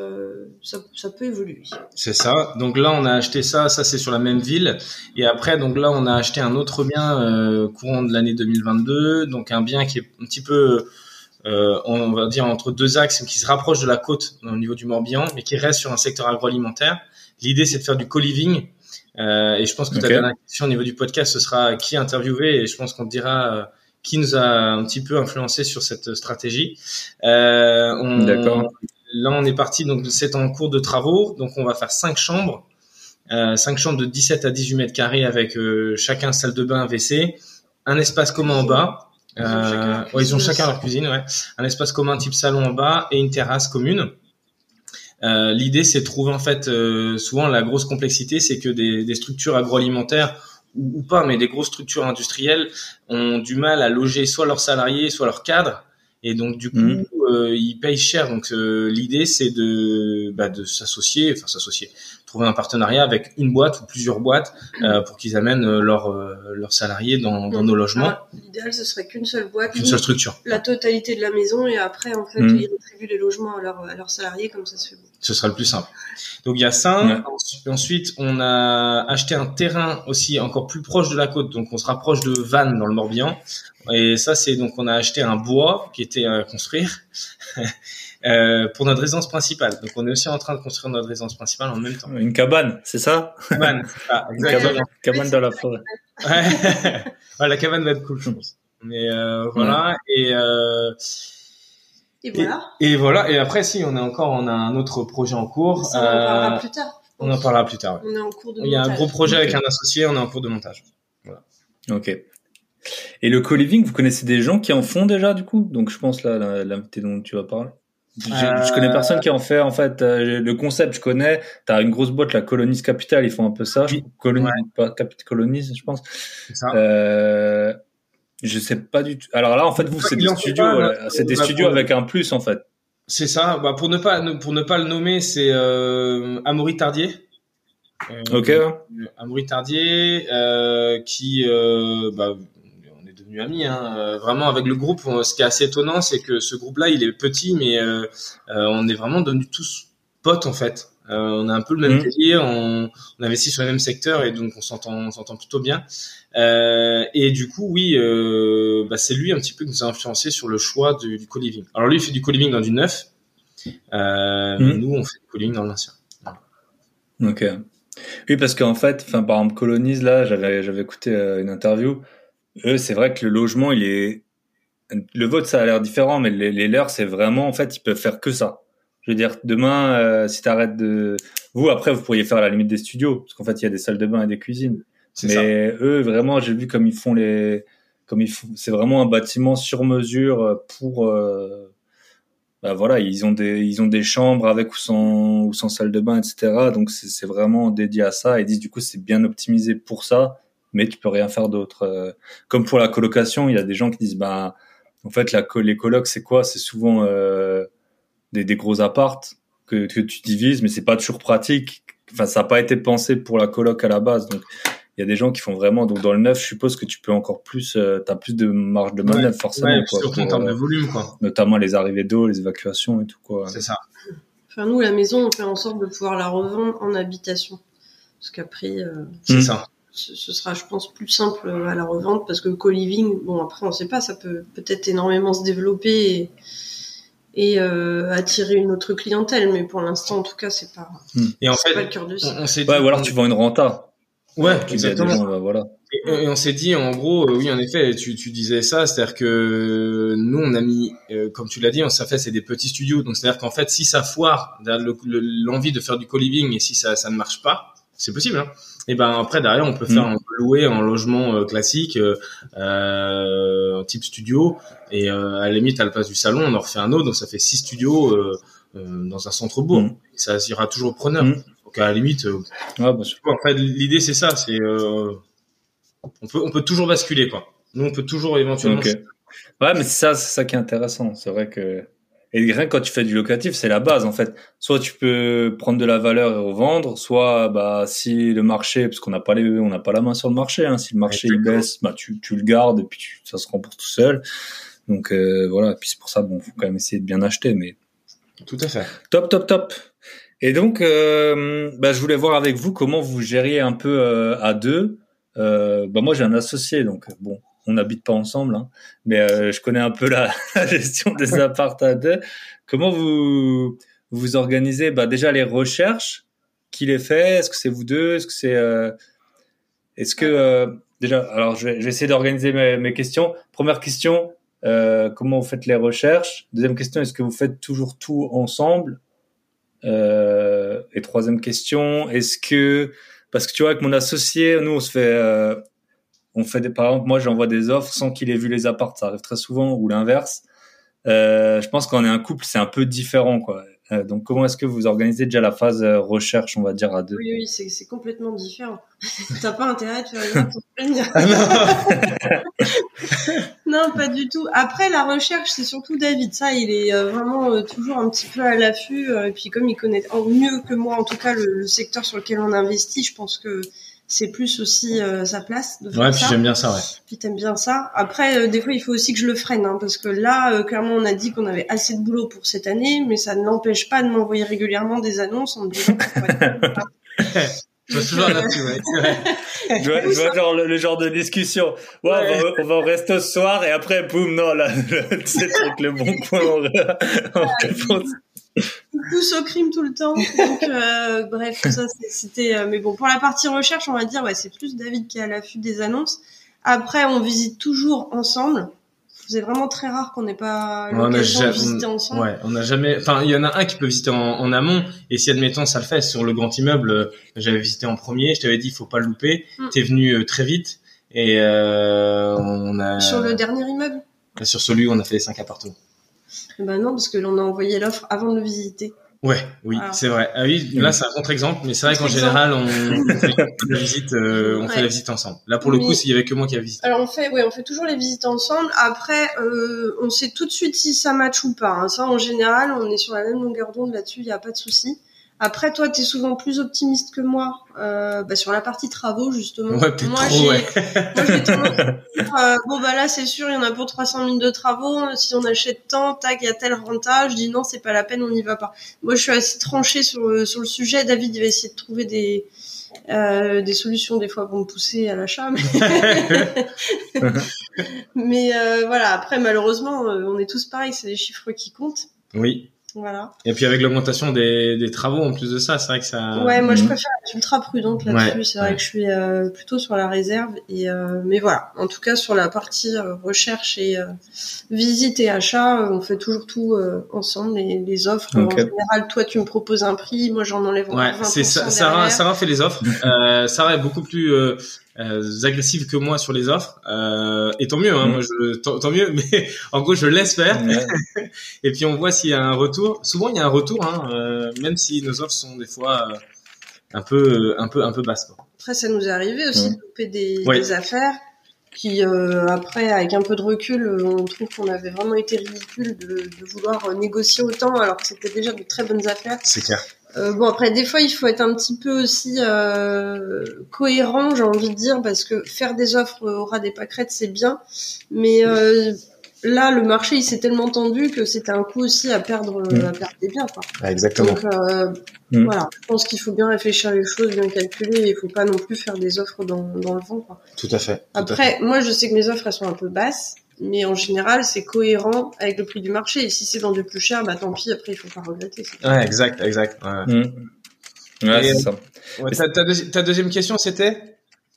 ça peut évoluer. C'est ça. Donc là, on a acheté ça c'est sur la même ville. Et après, donc là, on a acheté un autre bien courant de l'année 2022. Donc un bien qui est un petit peu, on va dire, entre 2 axes, qui se rapproche de la côte au niveau du Morbihan, mais qui reste sur un secteur agroalimentaire. L'idée, c'est de faire du co-living. Et je pense que ta dernière question au niveau du podcast, ce sera qui interviewer. Et je pense qu'on te dira qui nous a un petit peu influencé sur cette stratégie. D'accord. Là, on est parti, donc c'est en cours de travaux. Donc, on va faire 5 chambres. 5 chambres de 17 à 18 mètres carrés avec chacun salle de bain, WC, un espace commun en bas, Ils ont chacun leur cuisine, ouais. Un espace commun type salon en bas et une terrasse commune. L'idée, c'est de trouver en fait, souvent la grosse complexité, c'est que des structures agroalimentaires ou pas, mais des grosses structures industrielles ont du mal à loger soit leurs salariés, soit leurs cadres, et donc du coup, ils payent cher. Donc l'idée, c'est de s'associer, trouver un partenariat avec une boîte ou plusieurs boîtes pour qu'ils amènent leurs salariés dans nos logements. L'idéal, ce serait qu'une seule boîte, une seule structure. La totalité de la maison, et après, en fait, ils rétribuent les logements à leurs salariés, comme ça se fait. Ce sera le plus simple. Donc il y a ça. Ouais. Ensuite, on a acheté un terrain aussi encore plus proche de la côte. Donc on se rapproche de Vannes dans le Morbihan. Et ça, c'est donc on a acheté un bois qui était à construire pour notre résidence principale. Donc on est aussi en train de construire notre résidence principale en même temps. Une cabane, c'est ça? Cabane, c'est ça. Exactement. Cabane dans la forêt. Ouais, la cabane va être cool, je pense. Mais voilà. Et voilà. Et voilà. Et après, si on a un autre projet en cours. Ça, on en parlera plus tard. On en parlera plus tard. Ouais. On est en cours de montage. Il y a un gros projet avec un associé. On est en cours de montage. Voilà. Ok. Et le co-living, vous connaissez des gens qui en font déjà, du coup? Donc, je pense, là, l'invité dont tu vas parler. Je connais personne qui en fait, en fait, le concept, je connais. T'as une grosse boîte, la Colonies Capital, ils font un peu ça. Oui. Pas Colonies, je pense. C'est ça. Je sais pas du tout. Alors là, en fait, vous, c'est des studios, c'est des studios avec un plus, en fait. C'est ça. Bah, pour ne pas le nommer, c'est, Amaury Tardier. Ok. Amaury Tardier, qui, on est devenus amis, hein. Vraiment avec le groupe, ce qui est assez étonnant, c'est que ce groupe-là, il est petit, mais on est vraiment devenus tous potes en fait. On a un peu le même délire, on investit sur le même secteur et donc on s'entend plutôt bien. Et du coup, oui, c'est lui un petit peu qui nous a influencé sur le choix du co-living. Alors lui, il fait du co-living dans du neuf, mais nous, on fait du co-living dans l'ancien. Voilà. Ok. Oui, parce qu'en fait, par exemple, Colonies, là, j'avais écouté une interview. Eux, c'est vrai que le logement, le vôtre, ça a l'air différent, mais les leurs, c'est vraiment, en fait, ils peuvent faire que ça. Je veux dire, demain, si t'arrêtes vous, après, vous pourriez faire à la limite des studios, parce qu'en fait, il y a des salles de bain et des cuisines. Mais ça. Eux, vraiment, j'ai vu comme ils font c'est vraiment un bâtiment sur mesure pour, voilà, ils ont des chambres avec ou sans salle de bain, etc. Donc, c'est vraiment dédié à ça. Ils disent, du coup, c'est bien optimisé pour ça, mais tu peux rien faire d'autre. Comme pour la colocation, il y a des gens qui disent, en fait, les colocs, c'est quoi? C'est souvent, des gros appartes que tu divises, mais c'est pas toujours pratique. Enfin, ça n'a pas été pensé pour la coloc à la base. Donc, il y a des gens qui font vraiment. Donc, dans le neuf, je suppose que tu peux encore plus. T'as plus de marge de manœuvre forcément. Ouais, quoi, surtout en termes de volume, quoi. Notamment les arrivées d'eau, les évacuations et tout, quoi. C'est ça. Enfin, nous, la maison, on fait en sorte de pouvoir la revendre en habitation, parce qu'après, c'est ça. Ce sera, je pense, plus simple à la revente, parce que le co-living, bon, après, on sait pas, ça peut peut-être énormément se développer et attirer une autre clientèle, mais pour l'instant, en tout cas, c'est pas. Et en fait, pas le cœur de cible. Ou alors tu vends une renta. Ouais, exactement. Gens, voilà. Et on s'est dit, en gros, oui, en effet, tu disais ça, c'est-à-dire que nous, on a mis, comme tu l'as dit, c'est des petits studios, donc c'est-à-dire qu'en fait, si ça foire, l'envie de faire du co-living, et si ça ne marche pas, c'est possible, hein. Et après derrière, on peut louer en logement classique, type studio, et à la limite, à la place du salon, on en refait un autre, donc ça fait 6 studios dans un centre-bourg. Et ça ira toujours preneur. Donc à la limite, en fait, l'idée c'est ça, c'est on peut toujours basculer, quoi. Nous, on peut toujours éventuellement. Okay. Ouais, mais c'est ça qui est intéressant. C'est vrai que et rien quand tu fais du locatif, c'est la base en fait. Soit tu peux prendre de la valeur et revendre, soit si le marché, parce qu'on n'a pas la main sur le marché, hein, si le marché il baisse, tu le gardes et puis ça se rembourse tout seul. Donc voilà. Et puis c'est pour ça, faut quand même essayer de bien acheter, mais. Tout à fait. Top. Et donc, je voulais voir avec vous comment vous gériez un peu à deux. Moi, j'ai un associé, donc bon, on n'habite pas ensemble, hein, mais je connais un peu la gestion des apparts à deux. Comment vous organisez déjà les recherches? Qui les fait? Est-ce que c'est vous deux? Est-ce que déjà, alors je vais essayer d'organiser mes questions. Première question, comment vous faites les recherches? Deuxième question, est-ce que vous faites toujours tout ensemble? Et troisième question, parce que tu vois, avec mon associé, nous on fait par exemple, moi j'envoie des offres sans qu'il ait vu les apparts, ça arrive très souvent, ou l'inverse. Je pense qu'on est un couple, c'est un peu différent, quoi. Donc comment est-ce que vous organisez déjà la phase recherche, on va dire, à deux? Oui, c'est complètement différent. T'as pas intérêt de faire une offre pour te plaindre. Non, pas du tout. Après, la recherche, c'est surtout David. Ça, il est vraiment toujours un petit peu à l'affût. Et puis comme il connaît mieux que moi, en tout cas, le secteur sur lequel on investit, je pense que c'est plus aussi sa place de faire Ouais, ça. puis j'aime bien ça, ouais. Puis t'aimes bien ça. Après, des fois, il faut aussi que je le freine, hein, parce que là, clairement, on a dit qu'on avait assez de boulot pour cette année, mais ça ne l'empêche pas de m'envoyer régulièrement des annonces en me disant Je suis toujours là-dessus, ouais, c'est vrai. Je vois genre le genre de discussion. Ouais. On va au resto ce soir et après, boum, non, là, c'est avec le bon coin, on réponse. Il pousse au crime tout le temps. Donc, bref, tout ça, c'était. Mais bon, pour la partie recherche, on va dire, ouais, c'est plus David qui est à l'affût des annonces. Après, on visite toujours ensemble. C'est vraiment très rare qu'on n'ait pas l'occasion de visiter ensemble. Ouais, on n'a jamais. Enfin, il y en a un qui peut visiter en amont. Et si admettons ça le fait sur le grand immeuble, j'avais visité en premier. Je t'avais dit, il faut pas le louper. T'es venu très vite et on a. Sur le dernier immeuble. Sur celui où on a fait les 5 appartements. Ben non, parce que l'on a envoyé l'offre avant de le visiter. Ouais, oui, alors, c'est vrai. Ah oui, là c'est un contre-exemple, mais c'est vrai qu'en général on fait la visite, fait la visite ensemble. Là pour le coup, s'il y avait que moi qui a visité. Alors on fait toujours les visites ensemble. Après, on sait tout de suite si ça match ou pas. Hein. Ça, en général, on est sur la même longueur d'onde là-dessus, il y a pas de souci. Après, toi, t'es souvent plus optimiste que moi sur la partie travaux, justement. Ouais, peut-être trop, ouais. Moi, j'ai tendance à dire, bon, bah là, c'est sûr, il y en a pour 300 000 de travaux. Si on achète tant, tac, il y a tel rentage. Je dis non, c'est pas la peine, on n'y va pas. Moi, je suis assez tranchée sur le sujet. David, il va essayer de trouver des solutions, des fois, pour me pousser à l'achat. Mais voilà, après, malheureusement, on est tous pareils, c'est les chiffres qui comptent. Oui. Voilà. Et puis avec l'augmentation des travaux en plus de ça, c'est vrai que ça. Ouais, moi je préfère être ultra prudente là-dessus. C'est vrai que je suis plutôt sur la réserve. Mais voilà, en tout cas sur la partie recherche et visite et achat, on fait toujours tout ensemble. Les offres, en général, toi tu me proposes un prix, moi j'en enlève 20%. Ouais, c'est ça. Sarah fait les offres. Sarah est beaucoup plus agressive que moi sur les offres. Et tant mieux, hein. Moi tant mieux. Mais en gros, je laisse faire. Et puis on voit s'il y a un retour. Souvent il y a un retour, hein, même si nos offres sont des fois un peu basses, quoi. Après ça nous est arrivé aussi de louper des affaires qui après avec un peu de recul on trouve qu'on avait vraiment été ridicule de vouloir négocier autant alors que c'était déjà de très bonnes affaires. C'est clair. Bon après des fois il faut être un petit peu aussi cohérent, j'ai envie de dire, parce que faire des offres au ras des pâquerettes c'est bien, mais là le marché il s'est tellement tendu que c'était un coup aussi à perdre des biens, quoi. Ah, exactement. Donc voilà, je pense qu'il faut bien réfléchir les choses, bien calculer, et il faut pas non plus faire des offres dans le vent, quoi. Tout à fait. Après moi je sais que mes offres elles sont un peu basses, mais en général c'est cohérent avec le prix du marché, et si c'est vendu plus cher, bah tant pis, après il faut pas regretter. Ouais, exact. Ouais, c'est ça. Ouais, ta deuxième question c'était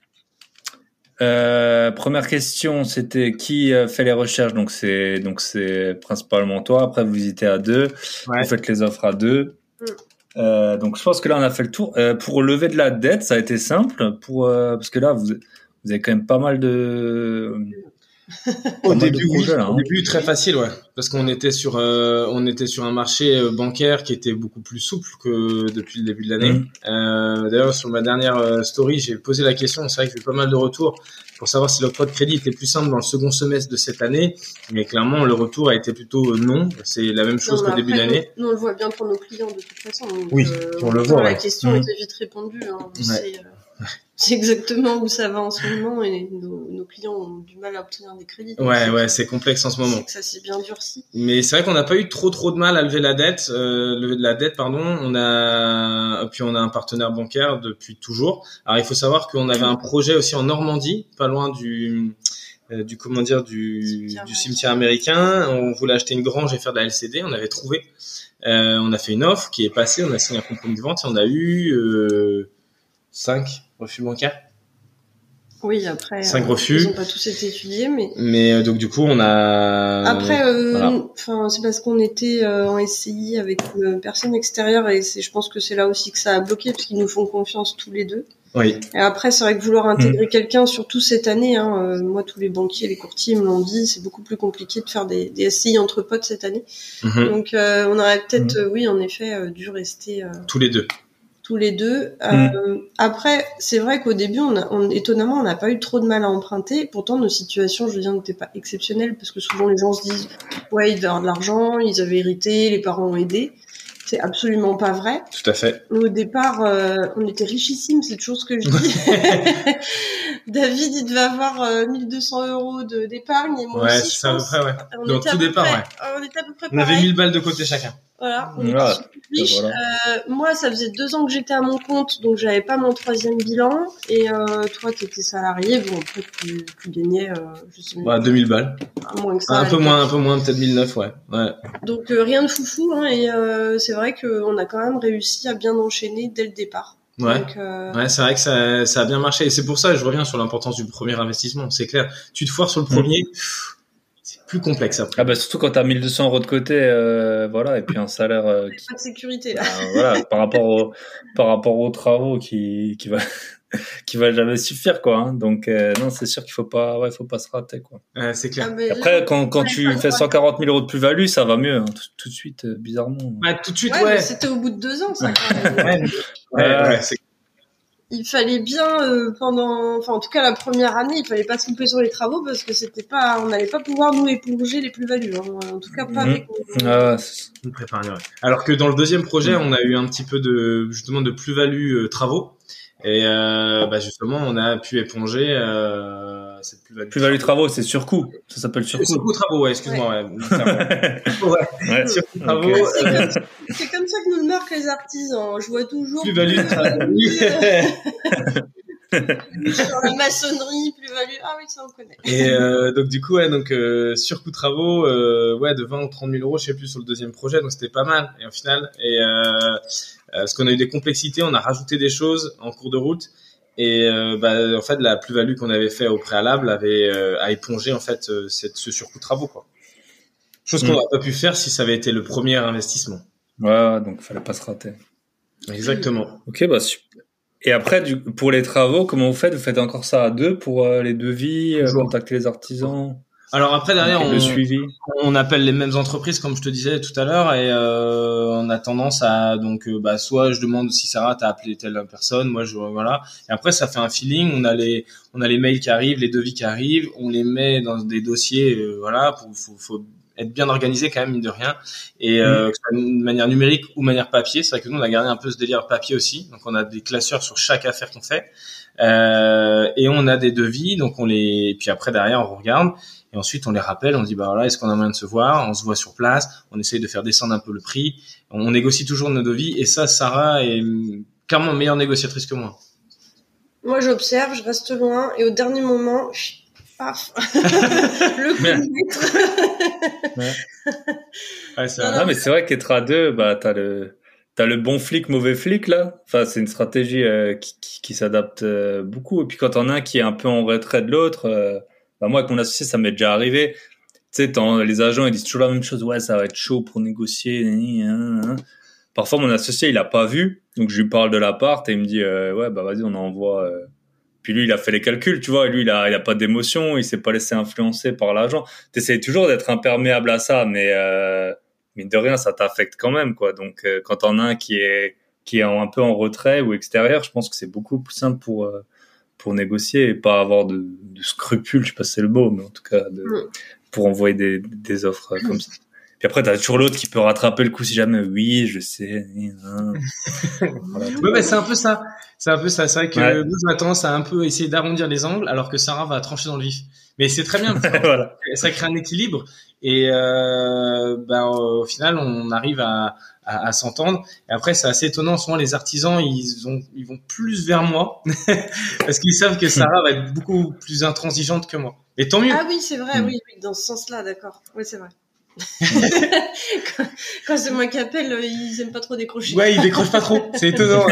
première question, c'était qui fait les recherches, donc c'est principalement toi. Après vous visitez à deux, vous faites les offres à deux. Donc je pense que là on a fait le tour. Pour lever de la dette, ça a été simple parce que là vous avez quand même pas mal de Au début très facile, ouais, parce qu'on était sur un marché bancaire qui était beaucoup plus souple que depuis le début de l'année. D'ailleurs sur ma dernière story, j'ai posé la question, c'est vrai que j'ai eu pas mal de retours pour savoir si l'octroi de crédit était plus simple dans le second semestre de cette année, mais clairement le retour a été plutôt non, c'est la même chose qu'au début d'année. Nous on le voit bien pour nos clients de toute façon. Donc, oui, on le voit. La question était vite répondue, hein. C'est exactement où ça va en ce moment, et nos clients ont du mal à obtenir des crédits. Ouais, c'est complexe en ce moment. C'est que ça s'est bien durci. Mais c'est vrai qu'on n'a pas eu trop de mal à lever de la dette, Puis on a un partenaire bancaire depuis toujours. Alors il faut savoir qu'on avait un projet aussi en Normandie, pas loin du cimetière américain. On voulait acheter une grange et faire de la LCD. On avait trouvé. On a fait une offre qui est passée. On a signé un compromis de vente et on a eu 5 refus bancaires. Oui, après 5 refus. Ils n'ont pas tous été étudiés, mais donc du coup on a. Après, c'est parce qu'on était en SCI avec une personne extérieure, et je pense que c'est là aussi que ça a bloqué, parce qu'ils nous font confiance tous les deux. Oui. Et après, c'est vrai que vouloir intégrer quelqu'un, surtout cette année, moi, tous les banquiers, les courtiers me l'ont dit, c'est beaucoup plus compliqué de faire des SCI entre potes cette année. Donc, on aurait peut-être, oui, en effet, dû rester tous les deux. Après, c'est vrai qu'au début, étonnamment, on n'a pas eu trop de mal à emprunter. Pourtant, nos situations, je veux dire, n'étaient pas exceptionnelles parce que souvent les gens se disent, ouais, ils devaient avoir de l'argent, ils avaient hérité, les parents ont aidé. C'est absolument pas vrai. Tout à fait. Nous, au départ, on était richissimes, c'est une chose que je dis. David, il devait avoir 1200 € d'épargne et moi aussi, c'est à peu près, ouais. Donc, tout départ, on était à peu près pareil. On avait 1000 balles de côté chacun. Voilà, on était riches. Voilà. Moi, ça faisait 2 ans que j'étais à mon compte, donc j'avais pas mon 3e bilan. Et toi, t'étais salarié, bon, après, tu gagnais, je sais pas. 2000 balles. Moins que ça. Un peu moins, peut-être 1009, ouais. Donc, rien de foufou, et c'est vrai qu'on a quand même réussi à bien enchaîner dès le départ. Ouais. Donc, ouais, c'est vrai que ça a bien marché. Et c'est pour ça, je reviens sur l'importance du premier investissement. C'est clair. Tu te foires sur le premier, c'est plus complexe après. Ah bah surtout quand t'as 1200 € de côté, voilà, et puis un salaire pas de sécurité là. Voilà, par rapport aux travaux qui va jamais suffire quoi. Hein. Donc non, c'est sûr qu'il faut pas se rater quoi. C'est clair. Après quand tu fais 140 000 € de plus-value, ça va mieux hein, tout de suite bizarrement. Tout de suite ouais. C'était au bout de 2 ans ça. C'est... Il fallait bien en tout cas la première année, il fallait pas se louper sur les travaux parce que on n'allait pas pouvoir nous éponger les plus-values. En tout cas pas avec nous préparer. Ouais. Alors que dans le deuxième projet, on a eu un petit peu de plus-value travaux et justement on a pu éponger cette plus-value. Plus-value travaux, c'est surcoût. Ça s'appelle surcoût. Surcoût travaux, ouais, excuse-moi. Surcoût travaux. Okay. C'est comme ça que nous le marquent les artisans. Je vois toujours plus-value travaux. Sur la maçonnerie, plus-value. Ah oui, ça on connaît. Et donc du coup, surcoût travaux, de 20 ou 30 000 €, je sais plus, sur le deuxième projet, donc c'était pas mal. Et au final, parce qu'on a eu des complexités, on a rajouté des choses en cours de route. Et en fait, la plus-value qu'on avait fait au préalable a épongé en fait ce surcoût de travaux quoi. Chose qu'on n'aurait pas pu faire si ça avait été le premier investissement. Ouais, donc il fallait pas se rater. Exactement. Ok, bah super. Et après, pour les travaux, comment vous faites ? Vous faites encore ça à deux pour les devis, contacter les artisans ? Alors après, derrière, on appelle les mêmes entreprises, comme je te disais tout à l'heure, et on a tendance à soit je demande si Sarah t'as appelé telle personne, moi voilà. Et après, ça fait un feeling. On a les mails qui arrivent, les devis qui arrivent, on les met dans des dossiers, faut être bien organisé quand même, mine de rien, et que ce soit de manière numérique ou manière papier. C'est vrai que nous on a gardé un peu ce délire papier aussi, donc on a des classeurs sur chaque affaire qu'on fait, et on a des devis, donc puis après derrière on regarde. Et ensuite, on les rappelle, on dit, voilà, est-ce qu'on a moyen de se voir? On se voit sur place, on essaye de faire descendre un peu le prix. On négocie toujours nos devis. Et ça, Sarah est clairement meilleure négociatrice que moi. Moi, j'observe, je reste loin, et au dernier moment, paf, le coup de vitre. Ouais, non, mais c'est vrai qu'être à deux, t'as le bon flic, mauvais flic, là. Enfin, c'est une stratégie qui s'adapte beaucoup. Et puis, quand t'en as un qui est un peu en retrait de l'autre, moi, avec mon associé, ça m'est déjà arrivé. Tu sais, les agents, ils disent toujours la même chose. Ouais, ça va être chaud pour négocier. Parfois, mon associé, il a pas vu. Donc, je lui parle de l'appart et il me dit, vas-y, on envoie. Puis lui, il a fait les calculs, tu vois. Lui, il a pas d'émotion. Il s'est pas laissé influencer par l'agent. T'essayes toujours d'être imperméable à ça, mais mine de rien, ça t'affecte quand même, quoi. Donc, quand t'en as un qui est un peu en retrait ou extérieur, je pense que c'est beaucoup plus simple pour négocier et pas avoir de scrupules, je sais pas si c'est le mot, mais en tout cas pour envoyer des offres comme ça. Puis après, t'as toujours l'autre qui peut rattraper le coup si jamais. Oui, je sais. Voilà. Ouais, c'est un peu ça. C'est vrai que nous, on a tendance à un peu essayer d'arrondir les angles, alors que Sarah va trancher dans le vif. Mais c'est très bien. Voilà. Ça crée un équilibre. Et au final, on arrive à s'entendre. Et après, c'est assez étonnant. Souvent, les artisans, ils vont plus vers moi parce qu'ils savent que Sarah va être beaucoup plus intransigeante que moi. Et tant mieux. Ah oui, c'est vrai. Oui, dans ce sens-là, d'accord. Oui, c'est vrai. Quand c'est moi qui appelle, ils aiment pas trop décrocher. Ouais, ils décrochent pas trop. C'est étonnant.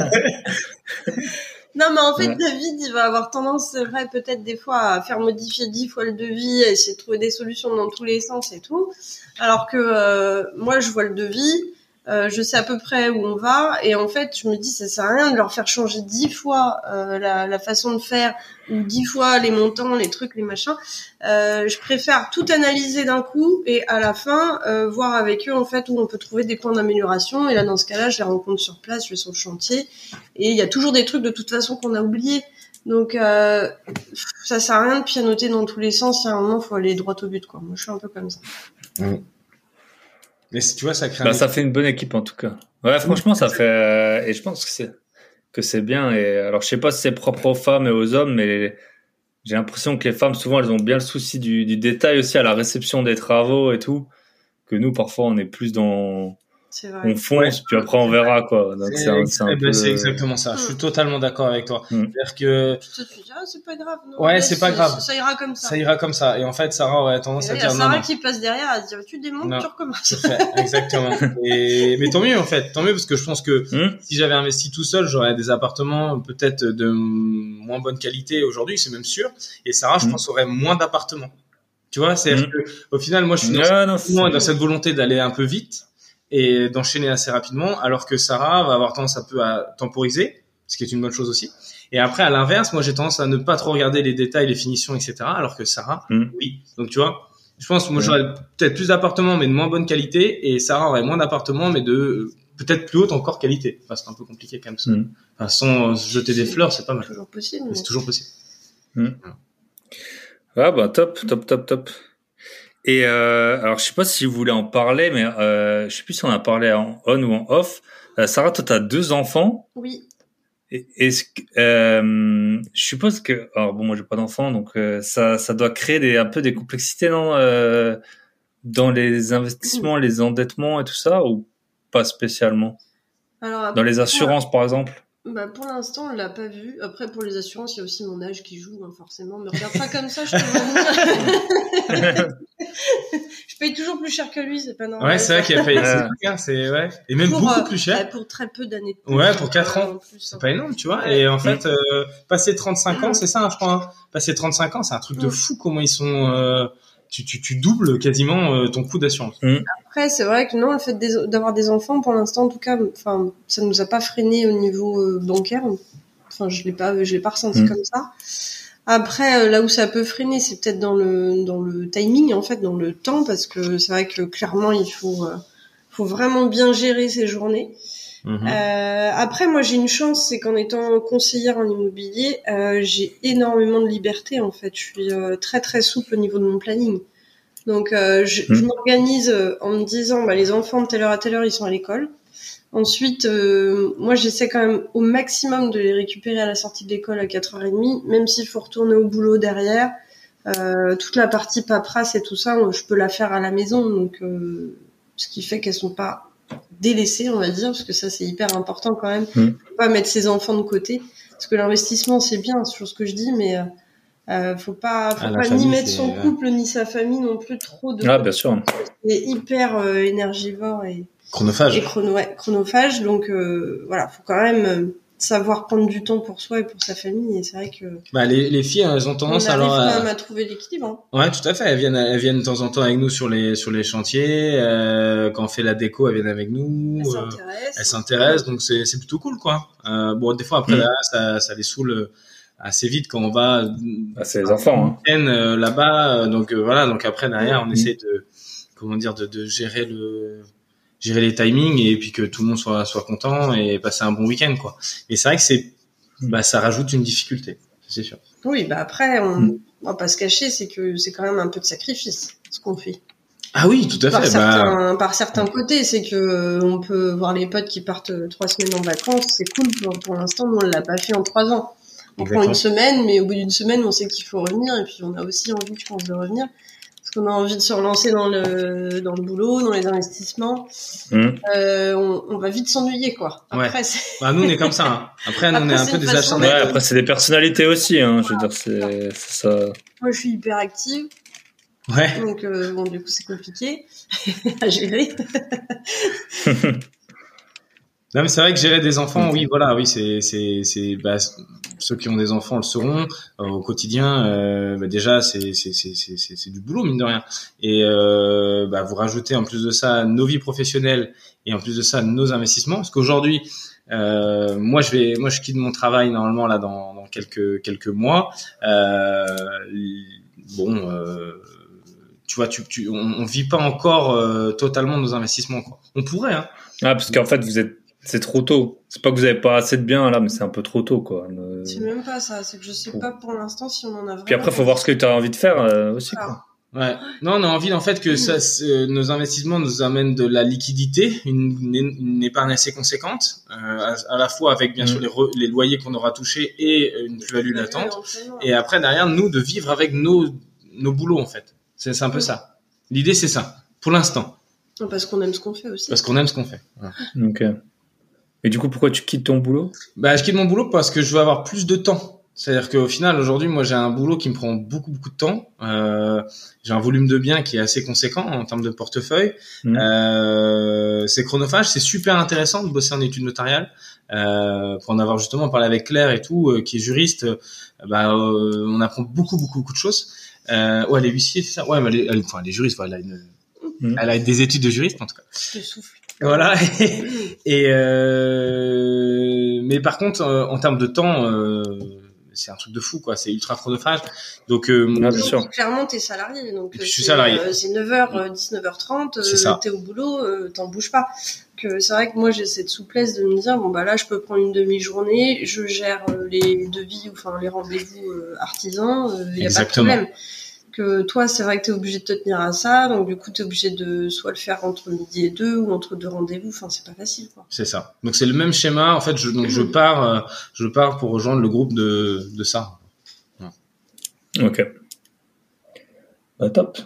Non, mais en fait, David, il va avoir tendance, c'est vrai, peut-être des fois à faire modifier 10 fois le devis, à essayer de trouver des solutions dans tous les sens et tout. Alors que moi, je vois le devis, je sais à peu près où on va, et en fait, je me dis, ça sert à rien de leur faire changer 10 fois la façon de faire, ou 10 fois les montants, les trucs, les machins. Je préfère tout analyser d'un coup, et à la fin, voir avec eux, en fait, où on peut trouver des points d'amélioration, et là, dans ce cas-là, je les rencontre sur place, je vais sur le chantier, et il y a toujours des trucs, de toute façon, qu'on a oubliés. Donc, ça sert à rien de pianoter dans tous les sens, il y a un moment, faut aller droit au but, quoi. Moi, je suis un peu comme ça. Mais tu vois, ça crée ça fait une bonne équipe en tout cas. Ouais, franchement, ça fait et je pense que c'est bien. Et alors, je sais pas si c'est propre aux femmes et aux hommes, mais j'ai l'impression que les femmes souvent elles ont bien le souci du détail aussi à la réception des travaux et tout. Que nous, parfois, on est plus dans on fonce, puis après on verra quoi. Donc c'est exactement ça. Je suis totalement d'accord avec toi. C'est-à-dire que tu dis c'est pas grave. Non, ouais, c'est pas grave. Ça ira comme ça. Ça ira comme ça. Et en fait, Sarah aurait tendance à dire non. Il y a Sarah qui passe derrière à dire tu démontes, tu recommences. Exactement. Mais tant mieux en fait, tant mieux parce que je pense que si j'avais investi tout seul, j'aurais des appartements peut-être de moins bonne qualité aujourd'hui, c'est même sûr. Et Sarah, je pense, aurait moins d'appartements. Tu vois, c'est-à-dire que au final, moi, je suis dans cette volonté d'aller un peu vite et d'enchaîner assez rapidement, alors que Sarah va avoir tendance un peu à temporiser, ce qui est une bonne chose aussi. Et après, à l'inverse, moi, j'ai tendance à ne pas trop regarder les détails, les finitions, etc., alors que Sarah, oui. Donc, tu vois, je pense, moi, j'aurais peut-être plus d'appartements, mais de moins bonne qualité, et Sarah aurait moins d'appartements, mais de peut-être plus haute encore qualité. Enfin, c'est un peu compliqué quand même. Enfin, sans jeter des fleurs, c'est pas mal. C'est toujours possible. C'est toujours possible. Ah bah top. Et alors je sais pas si vous voulez en parler, mais je sais plus si on a parlé en on ou en off. Sarah, toi t'as 2 enfants. Oui. Est-ce que je suppose que alors bon moi j'ai pas d'enfants donc ça doit créer un peu des complexités non dans les investissements, les endettements et tout ça ou pas spécialement. Alors, dans les assurances par exemple. Bah pour l'instant on l'a pas vu. Après pour les assurances il y a aussi mon âge qui joue forcément. Me regarde pas comme ça, je te je paye toujours plus cher que lui, c'est pas normal. Ouais, c'est vrai qu'il a payé c'est ouais. Et même beaucoup plus cher. Pour très peu d'années de plus. Ouais, pour 4 ans. C'est pas énorme, tu vois. Ouais. Et en fait passer 35 ans, c'est ça je crois. Hein. Passer 35 ans, c'est un truc de fou comment ils sont tu doubles quasiment ton coût d'assurance. Après, c'est vrai que non, le fait d'avoir des enfants, pour l'instant, en tout cas, enfin, ça nous a pas freiné au niveau bancaire. Enfin, je l'ai pas ressenti comme ça. Après, là où ça peut freiner, c'est peut-être dans le timing, en fait, dans le temps, parce que c'est vrai que clairement, il faut vraiment bien gérer ses journées. Après, moi, j'ai une chance, c'est qu'en étant conseillère en immobilier, j'ai énormément de liberté, en fait. Je suis très, très souple au niveau de mon planning. Donc, je m'organise en me disant, les enfants de telle heure à telle heure, ils sont à l'école. Ensuite, moi, j'essaie quand même au maximum de les récupérer à la sortie de l'école à 4h30, même s'il faut retourner au boulot derrière. Toute la partie paperasse et tout ça, je peux la faire à la maison. Donc, ce qui fait qu'elles sont pas délaissées, on va dire, parce que ça, c'est hyper important quand même. Faut pas mettre ses enfants de côté. Parce que l'investissement, c'est bien, c'est sur ce que je dis, mais faut pas ni mettre son couple ni sa famille non plus trop de bien sûr. C'est hyper énergivore et chronophage. Donc voilà, faut quand même savoir prendre du temps pour soi et pour sa famille. Et c'est vrai que les filles, elles ont tendance quand même à trouver l'équilibre. Ouais, tout à fait. Elles viennent de temps en temps avec nous sur les chantiers. Quand on fait la déco, elles viennent avec nous. Elles s'intéressent. Donc c'est plutôt cool, quoi. Bon, des fois après là, ça les saoule assez vite quand on va c'est les enfants là-bas donc voilà, donc après derrière on essaie de gérer les timings et puis que tout le monde soit content et passer un bon week-end, quoi. Et c'est vrai que ça rajoute une difficulté, c'est sûr. Oui, après on va pas se cacher, c'est que c'est quand même un peu de sacrifice ce qu'on fait. Ah oui, tout à fait. Par certains côtés, c'est que on peut voir les potes qui partent 3 semaines en vacances, c'est cool. Pour l'instant, nous on l'a pas fait en 3 ans. On prend une semaine, mais au bout d'une semaine, on sait qu'il faut revenir, et puis on a aussi envie, je pense, de revenir, parce qu'on a envie de se relancer dans le boulot, dans les investissements. On va vite s'ennuyer, quoi. Après, nous on est comme ça. Hein. Après, nous on est un peu des acharnés. Ouais, après c'est des personnalités aussi. Hein. Je veux dire, c'est ça. Moi, je suis hyper active. Ouais. Donc du coup, c'est compliqué à gérer. Non, mais c'est vrai que gérer des enfants, oui, voilà, oui, bah, ceux qui ont des enfants le sauront au quotidien. Bah, déjà, c'est du boulot mine de rien. Et bah, vous rajoutez en plus de ça nos vies professionnelles et en plus de ça nos investissements. Parce qu'aujourd'hui, moi, je quitte mon travail normalement là dans quelques mois. Bon. Tu vois, on vit pas encore totalement nos investissements, quoi. On pourrait, hein. Ah, parce qu'en fait, c'est trop tôt. C'est pas que vous avez pas assez de biens là, mais c'est un peu trop tôt, quoi. C'est même pas ça. C'est que je sais pas pour l'instant si on en a vraiment. Puis après, faut voir ce que tu as envie de faire aussi, quoi. Ouais. Non, on a envie en fait que nos investissements nous amènent de la liquidité, une épargne assez conséquente, à la fois avec bien sûr les loyers qu'on aura touchés et une plus-value latente. Et après derrière nous de vivre avec nos boulots en fait. C'est un peu ça. L'idée c'est ça. Pour l'instant. Parce qu'on aime ce qu'on fait aussi. Parce qu'on aime ce qu'on fait. Ouais. Ok. Et du coup, pourquoi tu quittes ton boulot ? Bah, je quitte mon boulot parce que je veux avoir plus de temps. C'est-à-dire qu'au final, aujourd'hui, moi, j'ai un boulot qui me prend beaucoup de temps. J'ai un volume de biens qui est assez conséquent en termes de portefeuille. C'est chronophage, c'est super intéressant de bosser en études notariales. Pour en avoir justement parlé avec Claire et tout, qui est juriste, on apprend beaucoup de choses. Ouais, elle est huissier, c'est ça. Ouais, mais elle est juriste. Voilà, elle a des études de juriste en tout cas. Je te souffle. Voilà. Mais par contre, en termes de temps, c'est un truc de fou, quoi. C'est ultra chronophage. Donc, bien sûr. Clairement, t'es salarié. Donc, je suis salarié. C'est 9h, 19h30. T'es au boulot, t'en bouges pas. C'est vrai que moi, j'ai cette souplesse de me dire, bon, bah là, je peux prendre une demi-journée, je gère les devis, enfin, les rendez-vous artisans, y a pas de problème. Que toi, c'est vrai que t'es obligé de te tenir à ça, donc du coup, t'es obligé de soit le faire entre midi et 2 ou entre 2 rendez-vous. Enfin, c'est pas facile, quoi. C'est ça. Donc c'est le même schéma. En fait, je pars pour rejoindre le groupe de ça. Ouais. Ok. Bah, top.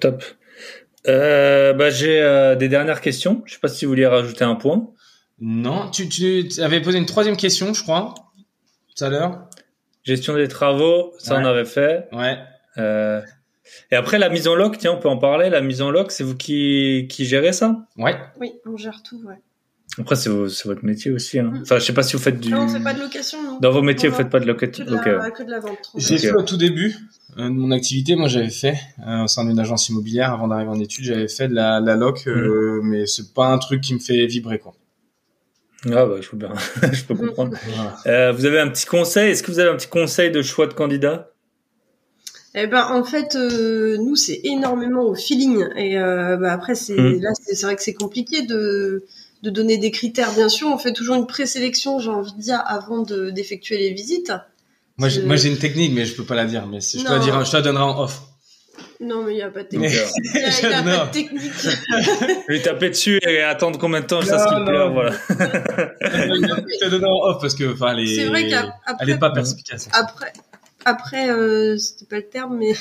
J'ai des dernières questions. Je sais pas si vous vouliez rajouter un point. Non, tu avais posé une troisième question, je crois, tout à l'heure. Gestion des travaux, ça on avait fait. Ouais. Et après, la mise en loc, tiens, on peut en parler. La mise en loc, c'est vous qui gérez ça ? Ouais. Oui, on gère tout, ouais. Après, c'est votre métier aussi. Hein. Enfin, je sais pas si vous faites du... Non, on fait pas de location, non. Dans vos métiers, vous faites pas de location. Que de la vente. J'ai fait au tout début de mon activité. Moi, j'avais fait, au sein d'une agence immobilière, avant d'arriver en études, j'avais fait de la loc, mais c'est pas un truc qui me fait vibrer, quoi. Ah bah, je peux bien, je peux comprendre. Voilà. Vous avez un petit conseil ? Est-ce que vous avez un petit conseil de choix de candidat ? Eh ben en fait nous c'est énormément au feeling et après c'est vrai que c'est compliqué de donner des critères. Bien sûr, on fait toujours une présélection, j'ai envie de dire, avant d'effectuer les visites. Moi j'ai une technique mais je peux pas la dire, mais je te la donnerai en off. Non, mais il y a pas de technique. Il y a pas de technique. Je vais taper dessus et attendre combien de temps ça ce qu'il pleure, voilà. Je te donnerai en off parce que c'est vrai elle est pas perspicace. Après, c'était pas le terme, mais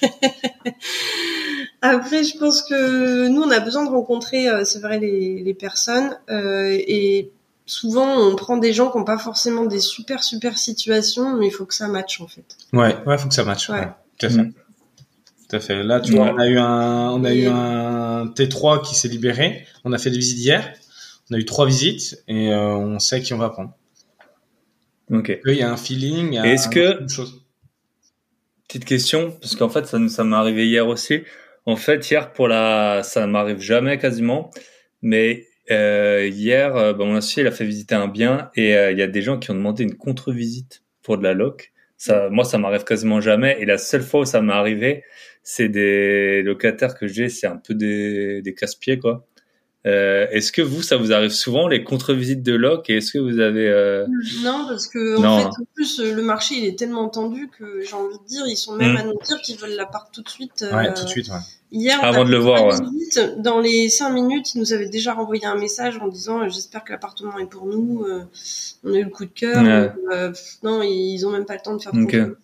après, je pense que nous, on a besoin de rencontrer, c'est vrai, les personnes, et souvent, on prend des gens qui n'ont pas forcément des super situations, mais il faut que ça matche, en fait. Ouais, faut que ça matche. Ouais. Tout à fait. Tout à fait. Là, tu vois, on a eu un T3 qui s'est libéré. On a fait des visites hier. On a eu 3 visites et on sait qui on va prendre. Ok. Il y a un feeling. Est-ce que petite question, parce qu'en fait, ça m'est arrivé hier aussi. En fait, hier, ça m'arrive jamais quasiment, mais hier, mon associé, il a fait visiter un bien et il y a des gens qui ont demandé une contre-visite pour de la loc. Moi, ça m'arrive quasiment jamais. Et la seule fois où ça m'est arrivé, c'est des locataires que j'ai, c'est un peu des casse-pieds, quoi. Est-ce que ça vous arrive souvent les contre-visites de loc, et est-ce que vous avez Non, parce que en fait, en plus le marché il est tellement tendu que j'ai envie de dire, ils sont même à nous dire qu'ils veulent l'appart tout de suite. Ouais, tout de suite, ouais. Hier, avant de le voir, visite, dans les 5 minutes, ils nous avaient déjà renvoyé un message en disant j'espère que l'appartement est pour nous. On a eu le coup de cœur. Non, ils ont même pas le temps de faire.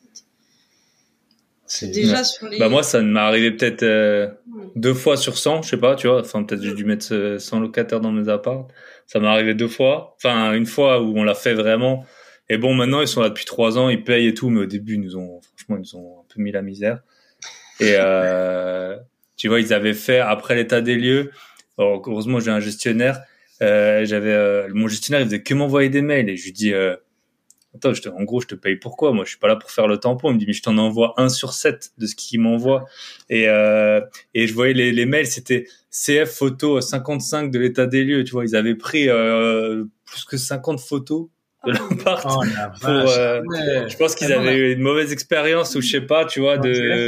C'est déjà sur les... moi, ça m'est arrivé peut-être 2 fois sur 100, je sais pas, tu vois. Enfin, peut-être j'ai dû mettre 100 locataires dans mes apparts. Ça m'est arrivé 2 fois. Enfin, une fois où on l'a fait vraiment. Et bon, maintenant, ils sont là depuis 3 ans, ils payent et tout, mais au début, ils nous ont un peu mis la misère. Et tu vois, ils avaient fait, après l'état des lieux, alors, heureusement, j'ai un gestionnaire, mon gestionnaire, il faisait que m'envoyer des mails et je lui dis, attends, en gros, je te paye pourquoi? Moi, je suis pas là pour faire le tampon. Il me dit, mais je t'en envoie 1 sur 7 de ce qu'il m'envoie. Et je voyais les mails, c'était CF photo 55 de l'état des lieux. Tu vois, ils avaient pris plus que 50 photos de l'appart. Oh la Pour, vache. Ouais. je pense qu'ils avaient eu une mauvaise expérience ou je sais pas, tu vois,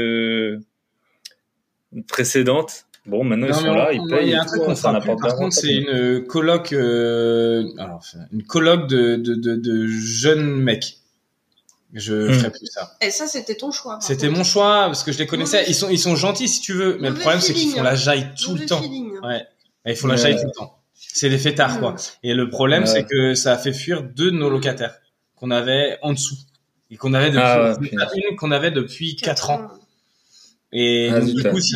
précédente. Bon, maintenant, ils sont là, ils payent. Il y a un truc qu'on fera plus, par contre, c'est une coloc, une coloc de jeunes mecs. Je ferai plus ça. Et ça, c'était ton choix. C'était mon choix, parce que je les connaissais. Ils sont gentils, si tu veux. Mais le problème, c'est qu'ils font la jaille tout le temps. Ouais. Et ils font la jaille tout le temps. C'est des fêtards, quoi. Et le problème, c'est que ça a fait fuir 2 de nos locataires qu'on avait en dessous. Et qu'on avait depuis 4 ans. Et donc, du coup,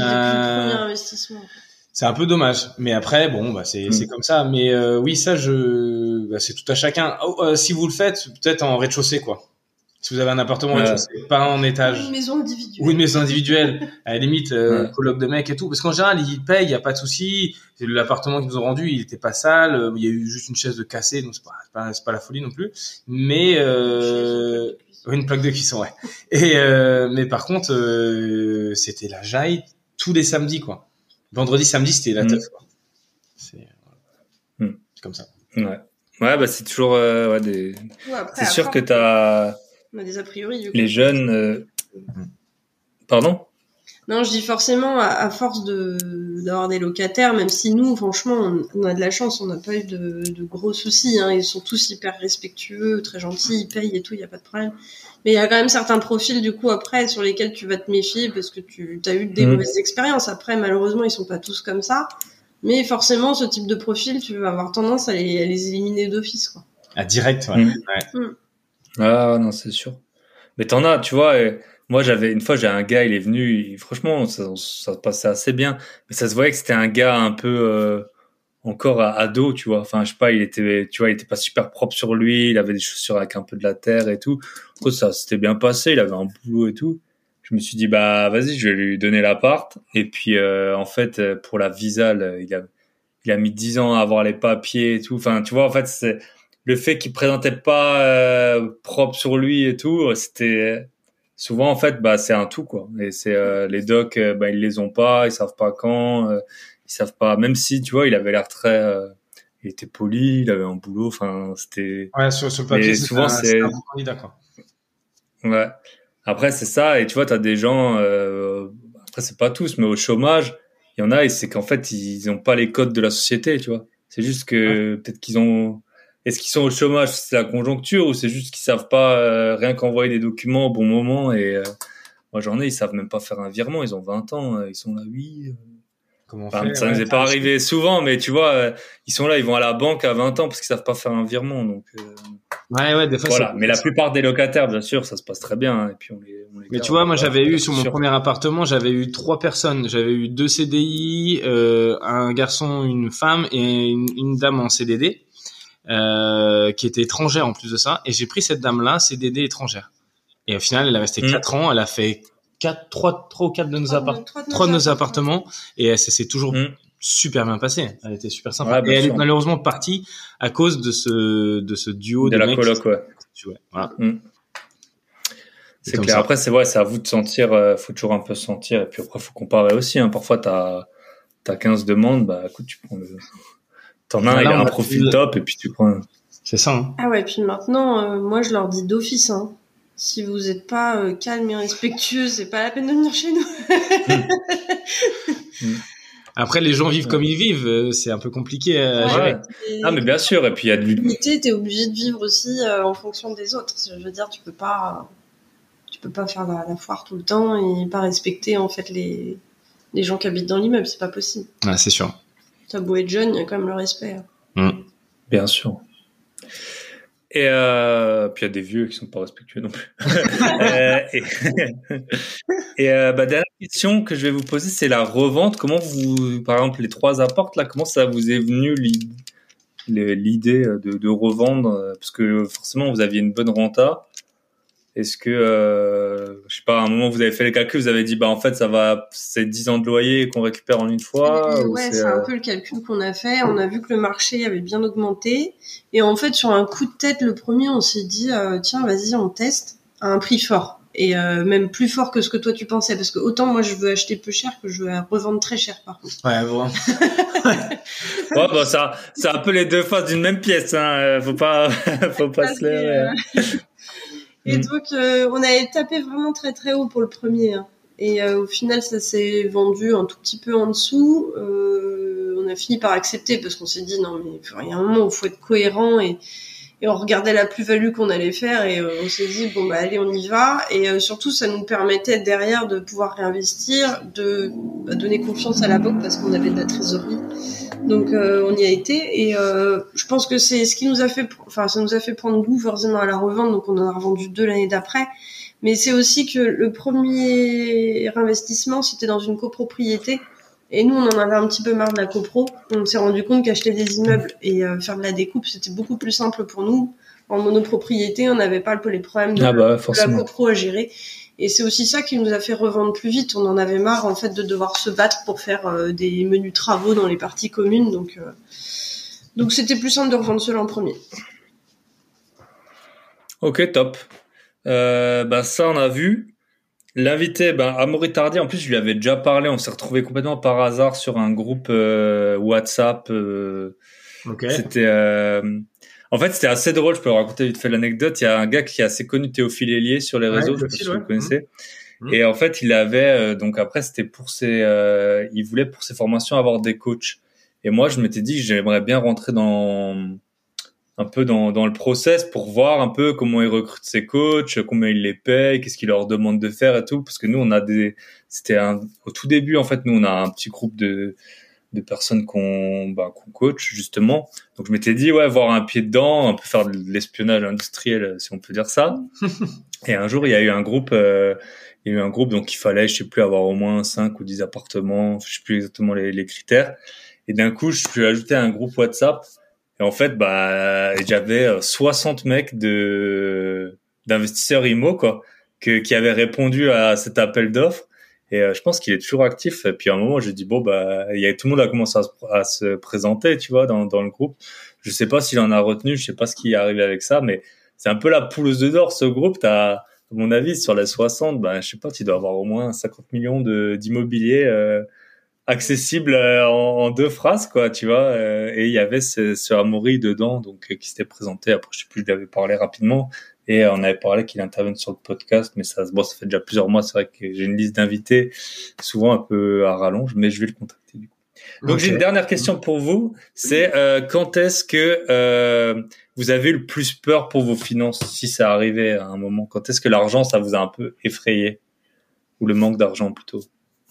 c'est un peu dommage. Mais après, bon, bah, c'est comme ça. Mais oui, ça, c'est tout à chacun. Si vous le faites, peut-être en rez-de-chaussée, quoi. Si vous avez un appartement en rez-de-chaussée, pas en étage. Une maison individuelle. Ou une maison individuelle. À la limite, coloc de mecs et tout. Parce qu'en général, ils payent, il y a pas de souci. L'appartement qu'ils nous ont rendu, il était pas sale. Il y a eu juste une chaise de cassée, donc c'est pas la folie non plus. Mais une plaque de cuisson, ouais. Et mais par contre, c'était la jaille tous les samedis, quoi. Vendredi, samedi, c'était la teuf, quoi. C'est comme ça. Ouais, bah c'est toujours des. Ouais, après, c'est sûr que t'as. On a des a priori. Du coup. Les jeunes. Pardon. Non, je dis forcément à force d'avoir des locataires, même si nous, franchement, on a de la chance, on n'a pas eu de gros soucis. Hein. Ils sont tous hyper respectueux, très gentils, ils payent et tout, il y a pas de problème. Mais il y a quand même certains profils du coup après sur lesquels tu vas te méfier parce que tu as eu des mauvaises expériences. Après, malheureusement, ils sont pas tous comme ça. Mais forcément, ce type de profil, tu vas avoir tendance à les éliminer d'office, quoi. Ah, direct, ouais. Ah non, c'est sûr. Mais t'en as, tu vois. Moi, une fois, j'ai un gars, il est venu. Franchement, ça passait assez bien. Mais ça se voyait que c'était un gars un peu encore ado, tu vois. Enfin, je sais pas, il était pas super propre sur lui. Il avait des chaussures avec un peu de la terre et tout. En gros, ça s'était bien passé. Il avait un boulot et tout. Je me suis dit, bah, vas-y, je vais lui donner l'appart. Et puis, en fait, pour la Visale, il a mis 10 ans à avoir les papiers et tout. Enfin, tu vois, en fait, c'est le fait qu'il présentait pas propre sur lui et tout. C'était souvent, en fait, bah, c'est un tout, quoi. Et c'est les docs, bah, ils les ont pas, ils savent pas quand, ils savent pas. Même si, tu vois, il avait l'air très, il était poli, il avait un boulot. Enfin, c'était. Ouais, sur le papier, souvent c'est un bon candidat, quoi. Ouais. Après, c'est ça. Et tu vois, t'as des gens. Après, c'est pas tous, mais au chômage, il y en a. Et c'est qu'en fait, ils ont pas les codes de la société, tu vois. C'est juste que peut-être qu'ils ont. Est-ce qu'ils sont au chômage, c'est la conjoncture, ou c'est juste qu'ils savent pas rien qu'envoyer des documents au bon moment. Et moi, j'en ai, ils savent même pas faire un virement. Ils ont 20 ans, ils sont là, oui. Comment ça nous est pas arrivé souvent, mais tu vois, ils sont là, ils vont à la banque à 20 ans parce qu'ils savent pas faire un virement. Donc ouais, des fois. Voilà. Mais la plupart des locataires, bien sûr, ça se passe très bien. Et puis on les mais tu vois, moi, j'avais eu sur mon premier appartement, j'avais eu 3 personnes. J'avais eu 2 CDI, un garçon, une femme et une dame en CDD. Qui était étrangère en plus de ça, et j'ai pris cette dame-là, CDD étrangère. Et au final, elle est restée 4 ans, elle a fait 3 ou 4 de nos appartements, et ça s'est toujours super bien passé. Elle était super sympa. Et elle est malheureusement partie à cause de ce duo de la mecs. Coloc, ouais. Voilà. C'est clair. Ça. Après, c'est à vous de sentir, faut toujours un peu sentir, et puis après, faut comparer aussi, hein. Parfois, t'as 15 demandes, bah, écoute, tu prends t'en as un, il a un profil top, et puis tu prends. C'est ça, hein. Ah ouais, puis maintenant, moi, je leur dis d'office, hein. Si vous êtes pas calme et respectueux, c'est pas la peine de venir chez nous. Après, les gens vivent comme ils vivent, c'est un peu compliqué à gérer. Ah, mais bien sûr, et puis il y a de t'es obligé de vivre aussi en fonction des autres. Je veux dire, tu peux pas faire la foire tout le temps et pas respecter, en fait, les gens qui habitent dans l'immeuble, c'est pas possible. Ah, c'est sûr. T'as beau être jeune, il y a quand même le respect. Bien sûr. Et puis il y a des vieux qui sont pas respectueux non plus. Dernière question que je vais vous poser, c'est la revente. Comment vous, par exemple, les 3 apports là, comment ça vous est venu l'idée de revendre, parce que forcément vous aviez une bonne renta. Est-ce que, je sais pas, à un moment vous avez fait les calculs, vous avez dit, en fait, c'est 10 ans de loyer qu'on récupère en une fois? Ouais, c'est un peu le calcul qu'on a fait. On a vu que le marché avait bien augmenté. Et en fait, sur un coup de tête, le premier, on s'est dit, tiens, vas-y, on teste à un prix fort. Et même plus fort que ce que toi tu pensais. Parce que autant moi, je veux acheter peu cher que je veux revendre très cher, par contre. Ouais, bon. Ouais, ça, c'est un peu les deux faces d'une même pièce, hein. Faut pas se leurrer. Et donc, on avait tapé vraiment très très haut pour le premier. Hein. Et au final, ça s'est vendu un tout petit peu en dessous. On a fini par accepter parce qu'on s'est dit non mais il y a un moment où il faut être cohérent et on regardait la plus-value qu'on allait faire et on s'est dit bon bah allez on y va et surtout ça nous permettait derrière de pouvoir réinvestir, de donner confiance à la banque parce qu'on avait de la trésorerie. Donc on y a été et je pense que c'est ce qui nous a fait, ça nous a fait prendre goût forcément à la revente. Donc on en a revendu 2 l'année d'après. Mais c'est aussi que le premier investissement c'était dans une copropriété et nous on en avait un petit peu marre de la copro. On s'est rendu compte qu'acheter des immeubles et faire de la découpe c'était beaucoup plus simple pour nous. En monopropriété on n'avait pas les problèmes de la copro à gérer. Et c'est aussi ça qui nous a fait revendre plus vite. On en avait marre en fait de devoir se battre pour faire des menus travaux dans les parties communes. Donc c'était plus simple de revendre cela en premier. Ok, top. Ça on a vu. L'invité, Amaury Tardy, en plus je lui avais déjà parlé. On s'est retrouvé complètement par hasard sur un groupe WhatsApp. Okay. En fait, c'était assez drôle. Je peux raconter vite fait l'anecdote. Il y a un gars qui est assez connu, Théophile Hélier, sur les réseaux. Je sais pas si vous le connaissez. Et en fait, il avait donc après c'était il voulait pour ses formations avoir des coachs. Et moi, je m'étais dit que j'aimerais bien rentrer un peu dans le process pour voir un peu comment il recrute ses coachs, combien il les paye, qu'est-ce qu'il leur demande de faire et tout. Parce que nous, au tout début, en fait, nous, on a un petit groupe de personnes qu'on coach, justement. Donc, je m'étais dit, voir un pied dedans, un peu faire de l'espionnage industriel, si on peut dire ça. Et un jour, il y a eu un groupe, donc il fallait, je sais plus, avoir au moins 5 ou 10 appartements, je sais plus exactement les critères. Et d'un coup, je suis ajouté à un groupe WhatsApp. Et en fait, j'avais 60 mecs d'investisseurs IMO, quoi, qui avaient répondu à cet appel d'offres. Et je pense qu'il est toujours actif. Et puis à un moment, j'ai dit tout le monde a commencé à se présenter, tu vois, dans le groupe. Je sais pas s'il en a retenu, je sais pas ce qui est arrivé avec ça, mais c'est un peu la poule aux œufs d'or, ce groupe. À mon avis, sur les 60, je sais pas, tu dois avoir au moins 50 millions d'immobilier accessible en 2 phrases, quoi, tu vois. Et il y avait ce Amaury dedans, donc qui s'était présenté. Après, je sais plus, je lui avais parlé rapidement. Et on avait parlé qu'il intervienne sur le podcast, mais ça fait déjà plusieurs mois. C'est vrai que j'ai une liste d'invités, souvent un peu à rallonge, mais je vais le contacter du coup. Donc j'ai une dernière question pour vous. C'est quand est-ce que vous avez eu le plus peur pour vos finances, si ça arrivait à un moment? Quand est-ce que l'argent, ça vous a un peu effrayé? Ou le manque d'argent plutôt?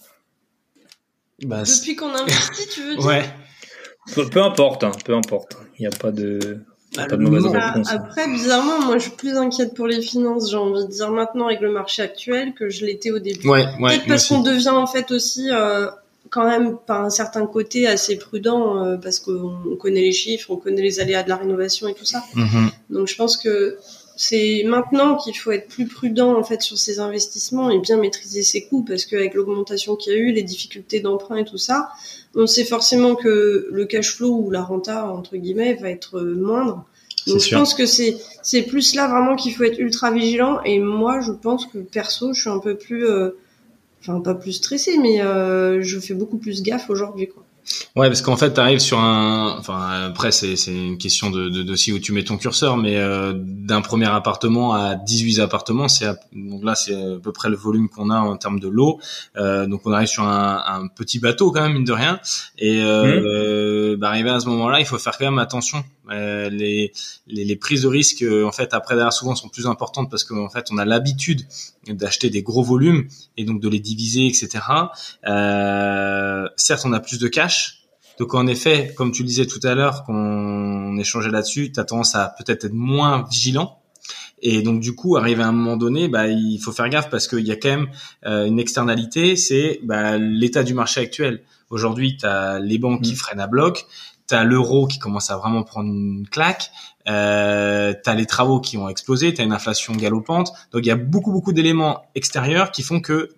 Depuis qu'on investit, tu veux dire? Ouais. Peu importe. Il n'y a pas de mauvaise réponse. Après, bizarrement, moi, je suis plus inquiète pour les finances, j'ai envie de dire maintenant avec le marché actuel que je l'étais au début. Ouais, peut-être parce qu'on devient en fait aussi quand même par un certain côté assez prudent parce qu'on connaît les chiffres, on connaît les aléas de la rénovation et tout ça. Donc je pense que c'est maintenant qu'il faut être plus prudent en fait sur ses investissements et bien maîtriser ses coûts parce qu'avec l'augmentation qu'il y a eu, les difficultés d'emprunt et tout ça, on sait forcément que le cash flow ou la renta entre guillemets va être moindre. Donc je pense que c'est plus là vraiment qu'il faut être ultra vigilant et moi je pense que perso je suis un peu plus pas plus stressée mais je fais beaucoup plus gaffe aujourd'hui quoi. Ouais, parce qu'en fait, t'arrives sur après, c'est une question de si où tu mets ton curseur, mais d'un premier appartement à 18 appartements, donc là, c'est à peu près le volume qu'on a en termes de lot. Donc on arrive sur un petit bateau quand même, mine de rien. Et arrivé à ce moment-là, il faut faire quand même attention. Les prises de risque, en fait, après derrière souvent sont plus importantes parce qu'en fait, on a l'habitude d'acheter des gros volumes et donc de les diviser, etc. Certes, on a plus de cash. Donc, en effet, comme tu le disais tout à l'heure, qu'on échangeait là-dessus, tu as tendance à peut-être être moins vigilant. Et donc, du coup, arrivé à un moment donné, il faut faire gaffe parce qu'il y a quand même une externalité, c'est l'état du marché actuel. Aujourd'hui, tu as les banques qui freinent à bloc, tu as l'euro qui commence à vraiment prendre une claque. t'as les travaux qui ont explosé, t'as une inflation galopante. Donc il y a beaucoup d'éléments extérieurs qui font que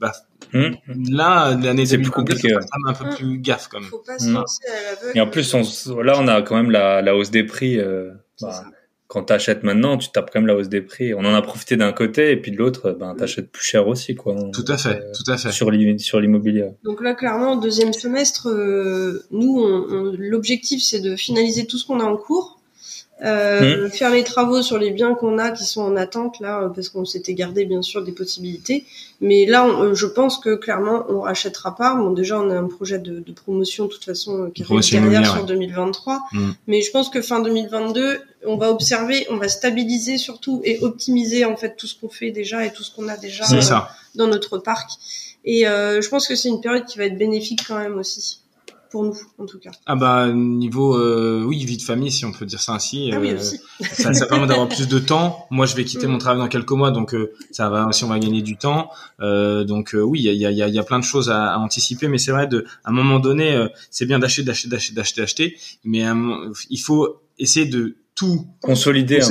là l'année 2022 faut faire un peu plus gaffe quand même. Faut pas se lancer à l'aveugle. Et en plus là on a quand même la hausse des prix. Quand t'achètes maintenant, tu tapes quand même la hausse des prix. On en a profité d'un côté et puis de l'autre, t'achètes plus cher aussi, quoi. Tout à fait. Sur l'immobilier. Donc là, clairement, deuxième semestre, nous, l'objectif, c'est de finaliser tout ce qu'on a en cours. Faire les travaux sur les biens qu'on a qui sont en attente là parce qu'on s'était gardé bien sûr des possibilités, mais là je pense que clairement on rachètera pas. Bon, déjà on a un projet de promotion de toute façon qui arrive derrière sur 2023, mais je pense que fin 2022 on va observer, on va stabiliser surtout et optimiser en fait tout ce qu'on fait déjà et tout ce qu'on a déjà dans notre parc, et je pense que c'est une période qui va être bénéfique quand même aussi. Pour nous, en tout cas. Ah bah niveau vie de famille, si on peut dire ça ainsi. Oui, aussi. ça permet d'avoir plus de temps. Moi, je vais quitter mon travail dans quelques mois, donc ça va aussi, on va gagner du temps. Oui, il y a plein de choses à anticiper, mais c'est vrai à un moment donné, c'est bien d'acheter, mais il faut essayer de tout consolider,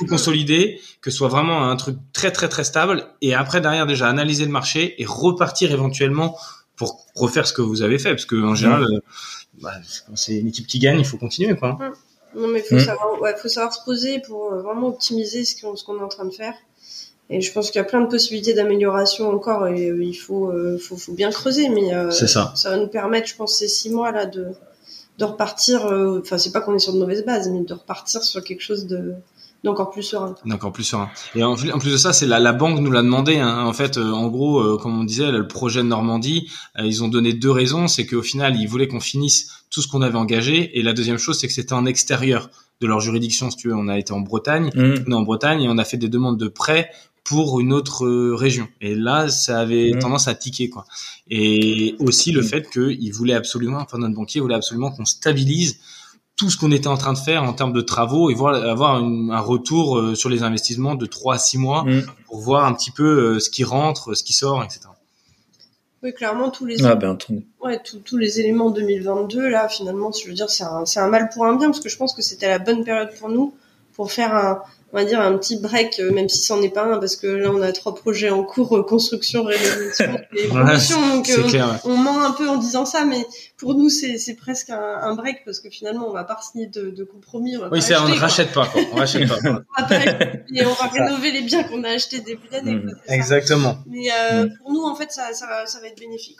que ce soit vraiment un truc très très très stable, et après derrière déjà analyser le marché et repartir éventuellement pour refaire ce que vous avez fait, parce que en général, quand c'est une équipe qui gagne, il faut continuer, quoi. Non, mais faut savoir se poser pour vraiment optimiser ce qu'on est en train de faire. Et je pense qu'il y a plein de possibilités d'amélioration encore, et il faut bien creuser, mais c'est ça va nous permettre, je pense, ces 6 mois là de repartir. Enfin, c'est pas qu'on est sur de mauvaises bases, mais de repartir sur quelque chose d'encore plus serein. Et en plus de ça, c'est la banque nous l'a demandé, hein. En fait, en gros, comme on disait, le projet de Normandie, ils ont donné 2 raisons. C'est qu'au final, ils voulaient qu'on finisse tout ce qu'on avait engagé. Et la deuxième chose, c'est que c'était en extérieur de leur juridiction, si tu veux. On a été en Bretagne. On est en Bretagne et on a fait des demandes de prêt pour une autre région. Et là, ça avait tendance à tiquer, quoi. Et aussi le fait qu'ils voulaient absolument, notre banquier voulait absolument qu'on stabilise tout ce qu'on était en train de faire en termes de travaux et avoir un retour sur les investissements de 3 à 6 mois pour voir un petit peu ce qui rentre, ce qui sort, etc. Oui, clairement, tous les éléments 2022, là, finalement, je veux dire, c'est un mal pour un bien, parce que je pense que c'était la bonne période pour nous, pour faire on va dire un petit break, même si c'en est pas un, parce que là on a 3 projets en cours, construction, rénovation et promotion, donc on ment un peu en disant ça, mais pour nous c'est presque un break, parce que finalement on va pas signer de compromis. On ne rachète pas, quoi. On rachète pas. Et on va rénover les biens qu'on a achetés début d'année. Exactement. Mais pour nous en fait ça va être bénéfique.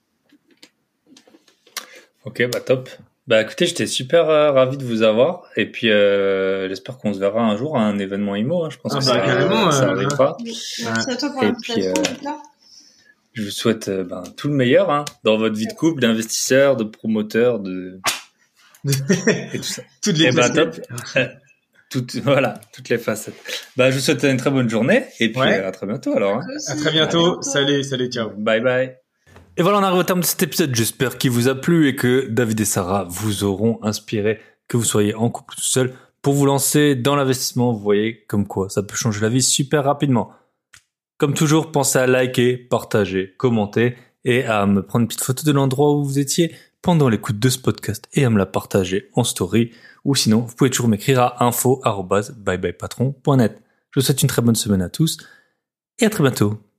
Ok, top. Écoutez, j'étais super ravi de vous avoir, et puis j'espère qu'on se verra un jour à un événement IMO, hein. Je pense que ça arrivera. Merci à toi pour l'invitation. Je vous souhaite tout le meilleur, hein, dans votre vie de couple, d'investisseur, de promoteur, et tout ça. Toutes les facettes. Toutes les facettes. Je vous souhaite une très bonne journée, et puis à très bientôt alors. Hein. À très bientôt. Salut, ciao. Bye bye. Et voilà, on arrive au terme de cet épisode. J'espère qu'il vous a plu et que David et Sarah vous auront inspiré, que vous soyez en couple tout seul pour vous lancer dans l'investissement. Vous voyez comme quoi ça peut changer la vie super rapidement. Comme toujours, pensez à liker, partager, commenter et à me prendre une petite photo de l'endroit où vous étiez pendant l'écoute de ce podcast et à me la partager en story. Ou sinon, vous pouvez toujours m'écrire à info@byebyepatron.net. Je vous souhaite une très bonne semaine à tous et à très bientôt.